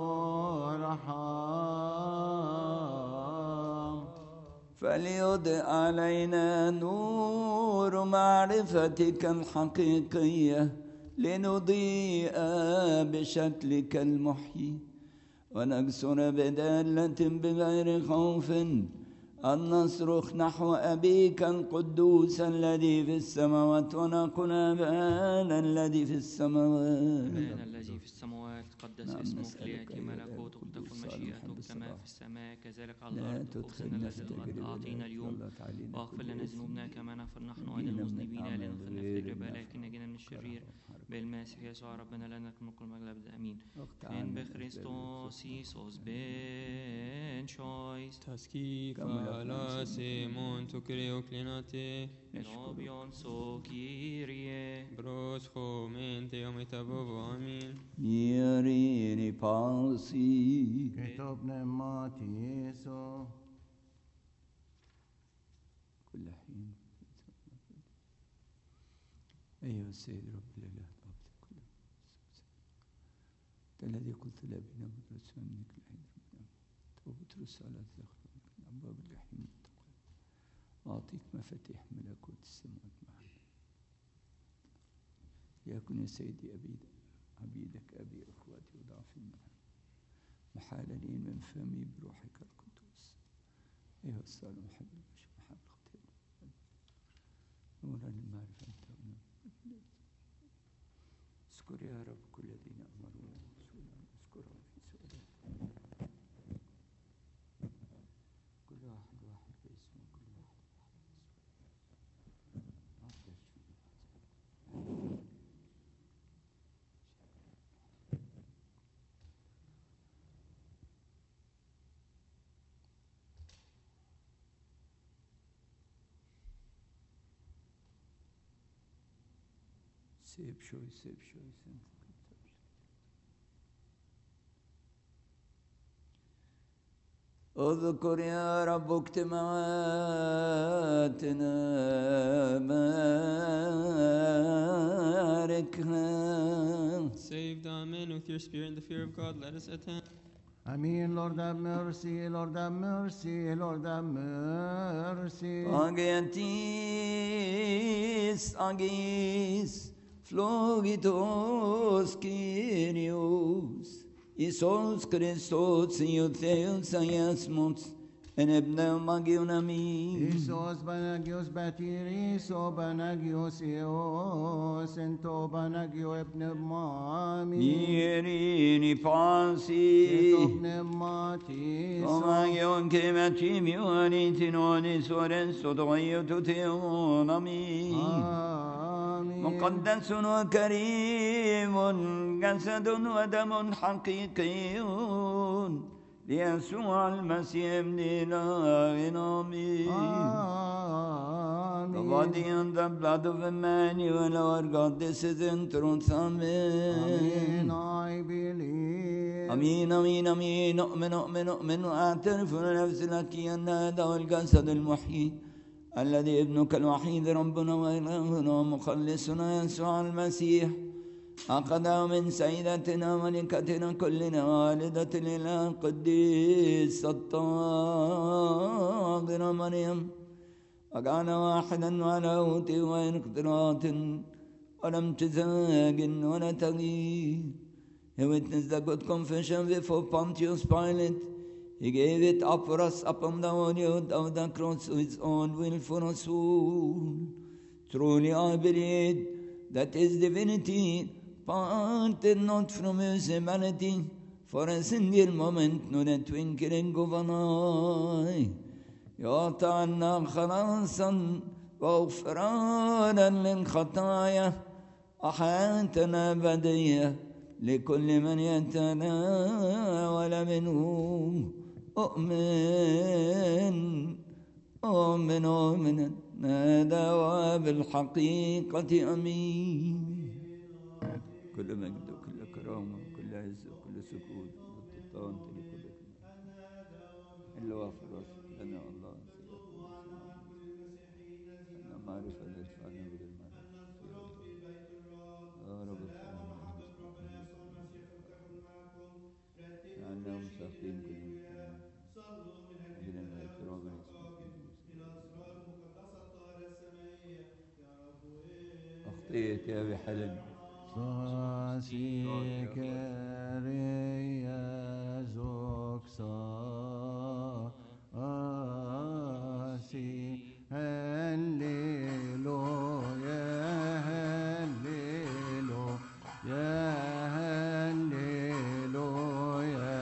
S1: ارحم.
S2: فليضئ علينا نور معرفتك الحقيقية، لنضيء بشكلك المحيي، ونكسر بدالة بغير خوف أن نصرخ نحو أبيك القدوس الذي في السماوات، ونقول أبانا الذي في السماوات.
S6: أبانا الذي في السماوات تقدس اسمك، ليأتي ملكوتك، تكن مشيئتك كما في السماء كذلك على الأرض. خبزنا الذي الغد أعطينا اليوم، واغفر لنا ذنوبنا كما نغفر نحن أيضا المذنبين، لا تدخلنا في تجربة لكن نجنا من الشرير، بالمسيح يسوع ربنا لنا كل ملك والمجد الأبد آمين. إن بخريستوس يسوس بن شويس
S5: Taski fala Simon to creoclinate,
S6: نوبيون سو كيريه
S5: bros homente ometabovo amin.
S2: Irini palsi.
S1: كتاب نعمات يسوع
S2: كل حين. أيها السيد رب الإله قبل كل أنت الذي قلت لأبينا بطرس منك العين وبطرس على الزخرف من أبواب الجحيم التقوى، أعطيك مفاتيح ملكوت السماوات معك. ليكن يا سيدي عبيدك أبي أخواتي وضعفي معا، محاللين من فمي بروحك القدوس. أيها الصالح محب البشر محب الخطيئة، نورا للمعرفة أنت اذكر يا رب كل الذين أمروا رسولا، اذكرهم في سؤالهم، كل واحد باسمه، كل واحد سيب شوي اذكر يا رب اجتماعاتنا، باركها.
S5: Save the men with your spirit and the fear of God. Let us attend.
S1: Amen. Lord have mercy, Lord have mercy, Lord have mercy.
S2: Agis, flogitos Kyrios, Isos Christos, Iotheus, Iasmos, en Ebneumagion amin.
S1: Isos Banagios Batiris, O Banagios Eos, Ento Banagio Epneumami.
S2: Irini Pansi,
S1: Pneumatis.
S2: Omagion Kematimi, Anitinonis, Orenso, Doio Tuteon amin.
S1: Amen.
S2: مقدس وكريم، جسد ودم حقيقي، ليسوع المسيح ابن إلهنا آمين. The body and the blood of Emmanuel, our God, this is in truth. Amen.
S1: Amen. I believe.
S2: أمين أمين أمين. أؤمن أؤمن أؤمن وأعترف لنفسي لك أن هذا هو الجسد المحيي الذي ابنك الوحيد ربنا وإلهنا ومخلصنا يسوع المسيح أخذه من سيدتنا ملكتنا كلنا والدة الإله القديس الطاهرة مريم وكان واحدا على لاهوت وانقطاعات ولا امتزاج ولا تغيير. He witnessed the good confession before Pontius Pilate. He gave it up for us upon the wood of the cross with his own will for us all. Truly I believe that his divinity parted not from his humanity for a single moment, nor a twinkling of an eye. يعطى عنا خلاصا وغفرانا للخطايا وحياة أبدية لكل من يتناول منه. أؤمن أؤمن أؤمن هذا وبالحقيقة أمين. كل مجد وكل كرامة وكل عز وكل سكوت والتطان لكل إلا وفر لنا الله أنا معرفة لدفعنا بالمعرفة يا رب عنا مستقيم كل أجلنا الاحترام أخطيت يا بحلم
S1: Sasikeria zoksa asi Hallelujah Hallelujah Hallelujah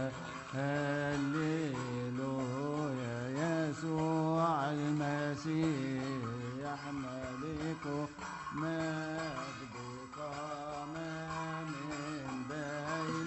S1: Hallelujah يسوع المسيح ملك مجدك من بين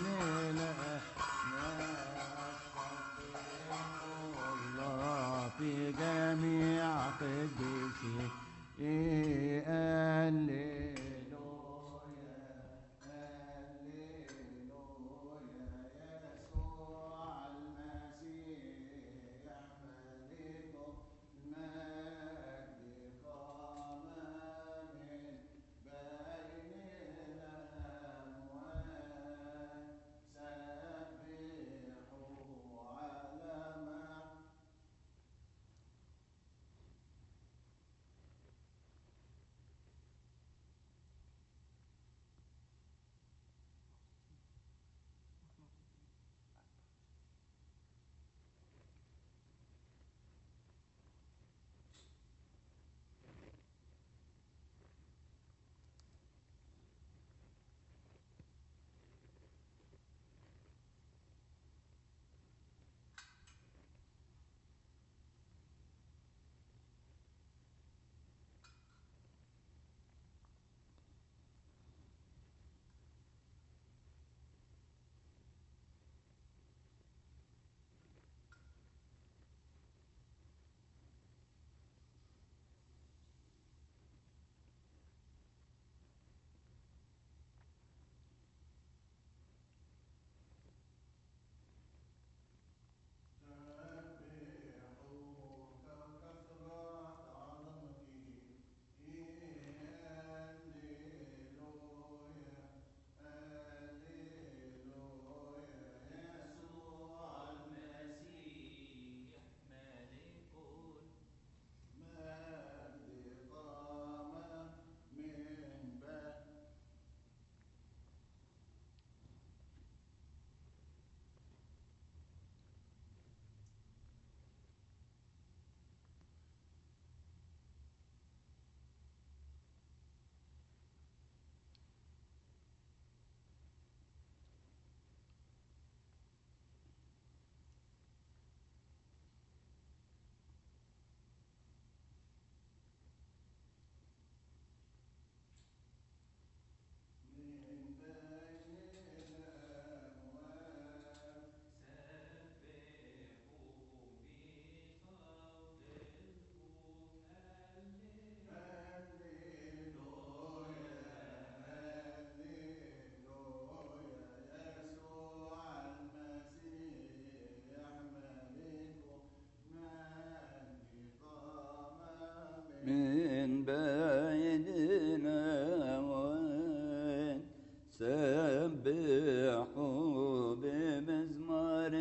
S2: سبحوا بمزمار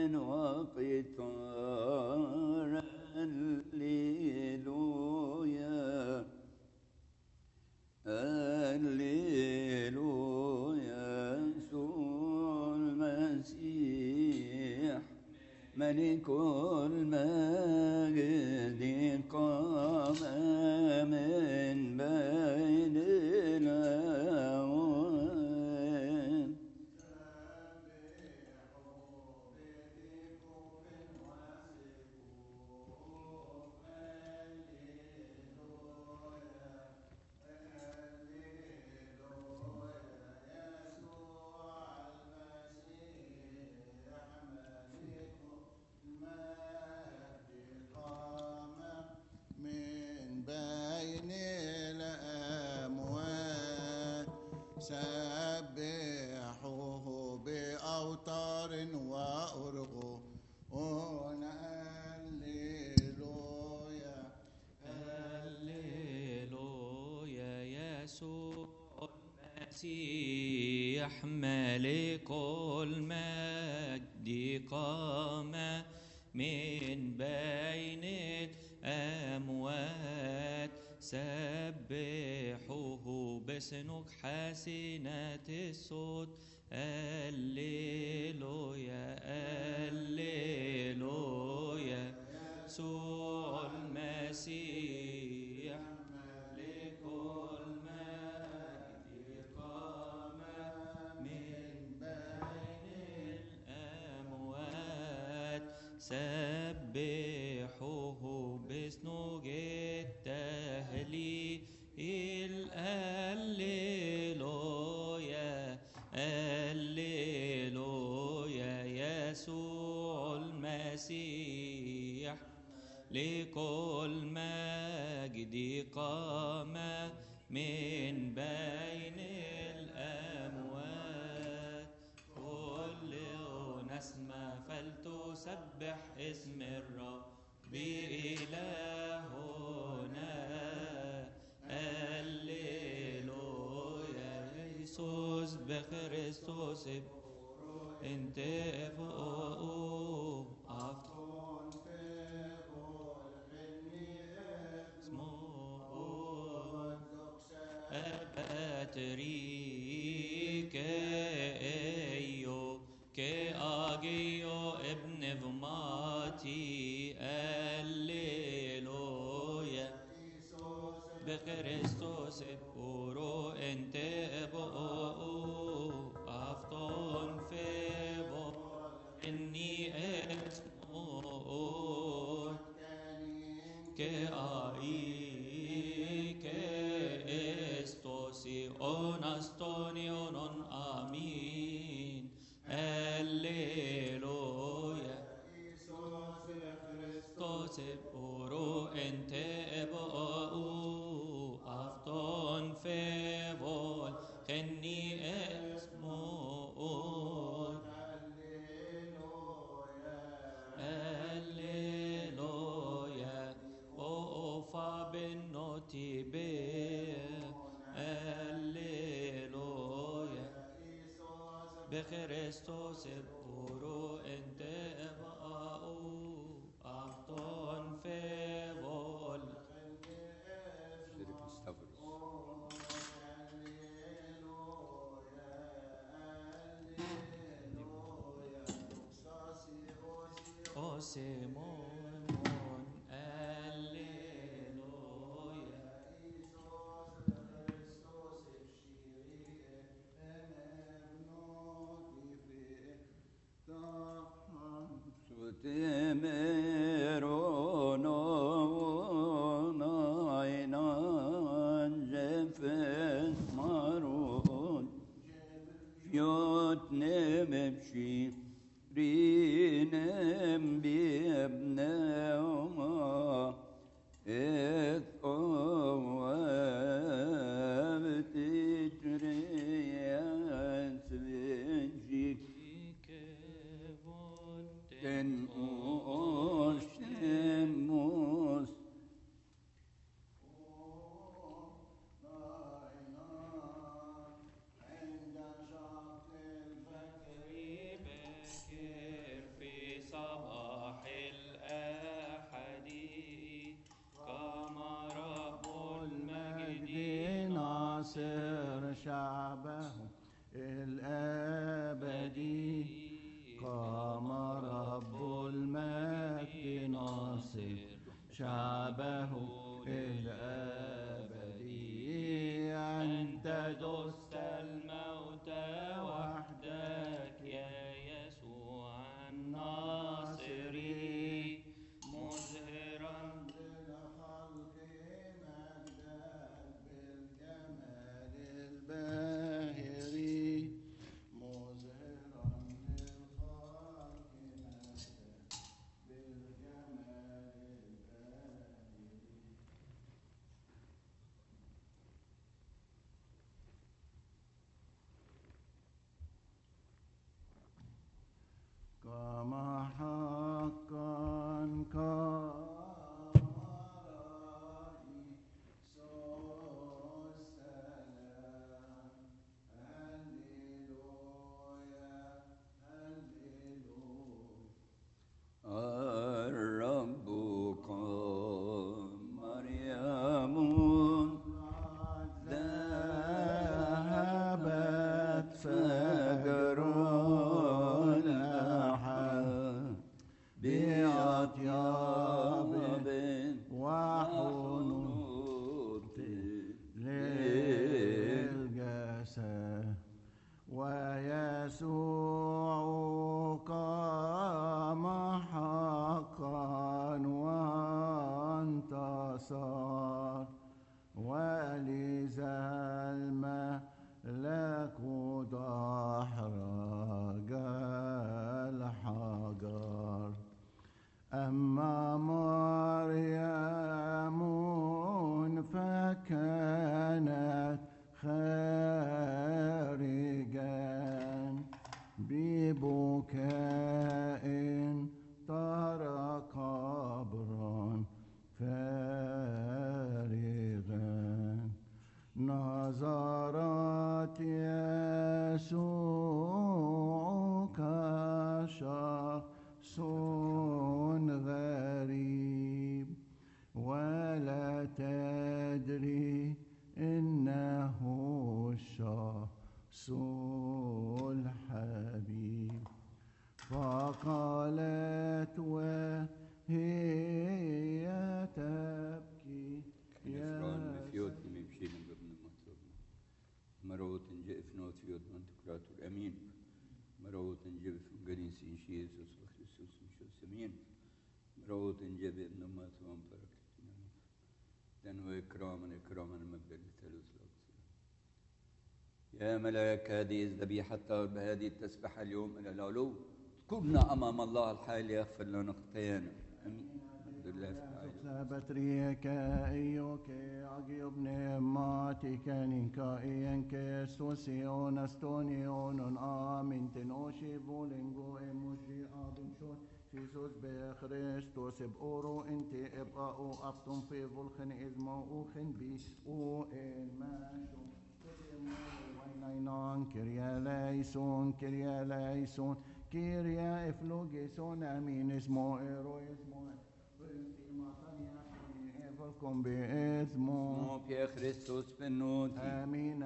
S2: وقطار هللويا هللويا يسوع المسيح ملك المجد قام من بين الأموات
S1: من بين الأموات سبحوه بأوتار وأرغون هللويا
S6: هللويا يسوع المسيح ملك المجد قام من بين الأموات سبحوه بسنك حسنة الصوت هللويا هللويا يسوع المسيح ملك المجد قام من بين الأموات سبحوه بسنوج التهليل هللويا هللويا يسوع المسيح لكل مجد قام من بين الأموات كل نسمة فلتسبح اسم الرب بإلهنا هللويا يسوس بخريستوس انت فوق أفضل أباتريك أيو كأجيو ابن فماتي هللويا بكريستوس بورو انت بو أفضل في بو إني اسمو كأي كأستوسي أونستوني أونون آمين هللويا كريستوس بورو انت بو أفضل في بول كني اسمو هللويا أوفا بالنوتي بي هللويا بخريستوس بورو انت ابقاو أفضل في بول O Simon هللويا
S2: رينم بابنهما إذ أوابت تريات بجيك تن أوشتموس
S1: عند شاطئ شعبه الأبدي قام رب المجد ناصر شعبه الأبدي. أنت دست الموت وحدك يا يسوع الناصري مظهرا للخلق مجدك بالجمال الباهري مظهرا للخلق مجدك بالجمال الباهري. كما حقا كما رئيس السلام هللويا هللويا.
S2: الرب قام مريم
S1: ذهبت فجر الأحد بأطياب وحنوط للجسد ويسوع قام حقا وانتصر ولذا الملك دحرج الحجر. أما مريم فكانت خارجا ببكاء ترى قبرا فارغا نظرت يسوع كشخص غريب ولا تدري إنه الشخص الحبيب. فقالت وهي تبكي
S2: Ifran mefiyot mimşilim bibni matlub. Marotin jefnot fiyot mantukratur amin. Marotin jefn ganisi inşi Jesus ve Kristus inşi semin. Marotin jefn matlum parakletina. Den ve ikramen mebdel ثالوث الأقصى. يا ملاك هذه الذبيحة الطاهر بهذه التسبحة اليوم إلى العلو اذكرنا أمام الله الحي ليغفر لنا خطايانا آمين. الحمد لله في العالم.
S1: Sabatrike ioke agiobne matike ninka ienke sosion astonionon amin tenoshi volengo emoshi abinshon Jesus be Christos eb oro ente eb ao aptum fe volgen izmo uchen bi o en mashon Nainan Kyria eleison Kyria eleison Kyria eflogeson amin ismo ero ismo Welkom باسمه
S2: موب يا خريستوس بنوتي
S1: آمين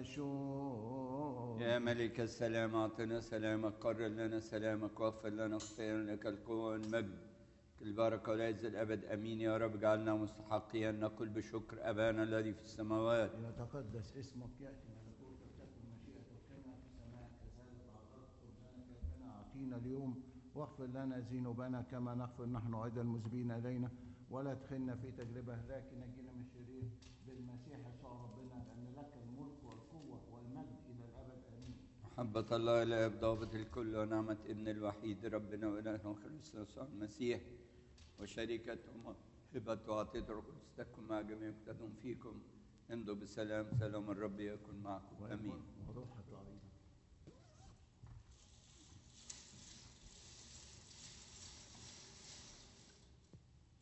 S1: سشوف
S2: يا ملك السلام أعطنا سلامك قرر لنا سلامك واغفر لنا خطايانا لك القوة والمجد البركة والعز الأبد أمين يا رب اجعلنا مستحقين نقول بشكر أبانا الذي في السماوات
S1: يتقدس اسمك يأتي ملكوتك تكن مشيئتك كما في السماء كذلك على الأرض خبزنا كفنا أعطينا اليوم واغفر لنا ذنوبنا كما نغفر نحن أيضا المذنبين إلينا ولا تدخلنا في تجربة لكن نجينا من الشرير بالمسيح يسوع ربنا لأن لك الملك والقوة والمجد إلى الأبد آمين.
S2: محبة الله الآب ضابط الكل ونعمة ابن الوحيد ربنا وإلهنا خريستوس يسوع المسيح وشركة هبة وعطية الروح القدس تكن مع جميع يقتدون فيكم امضوا بسلام سلام الرب يكن معكم آمين.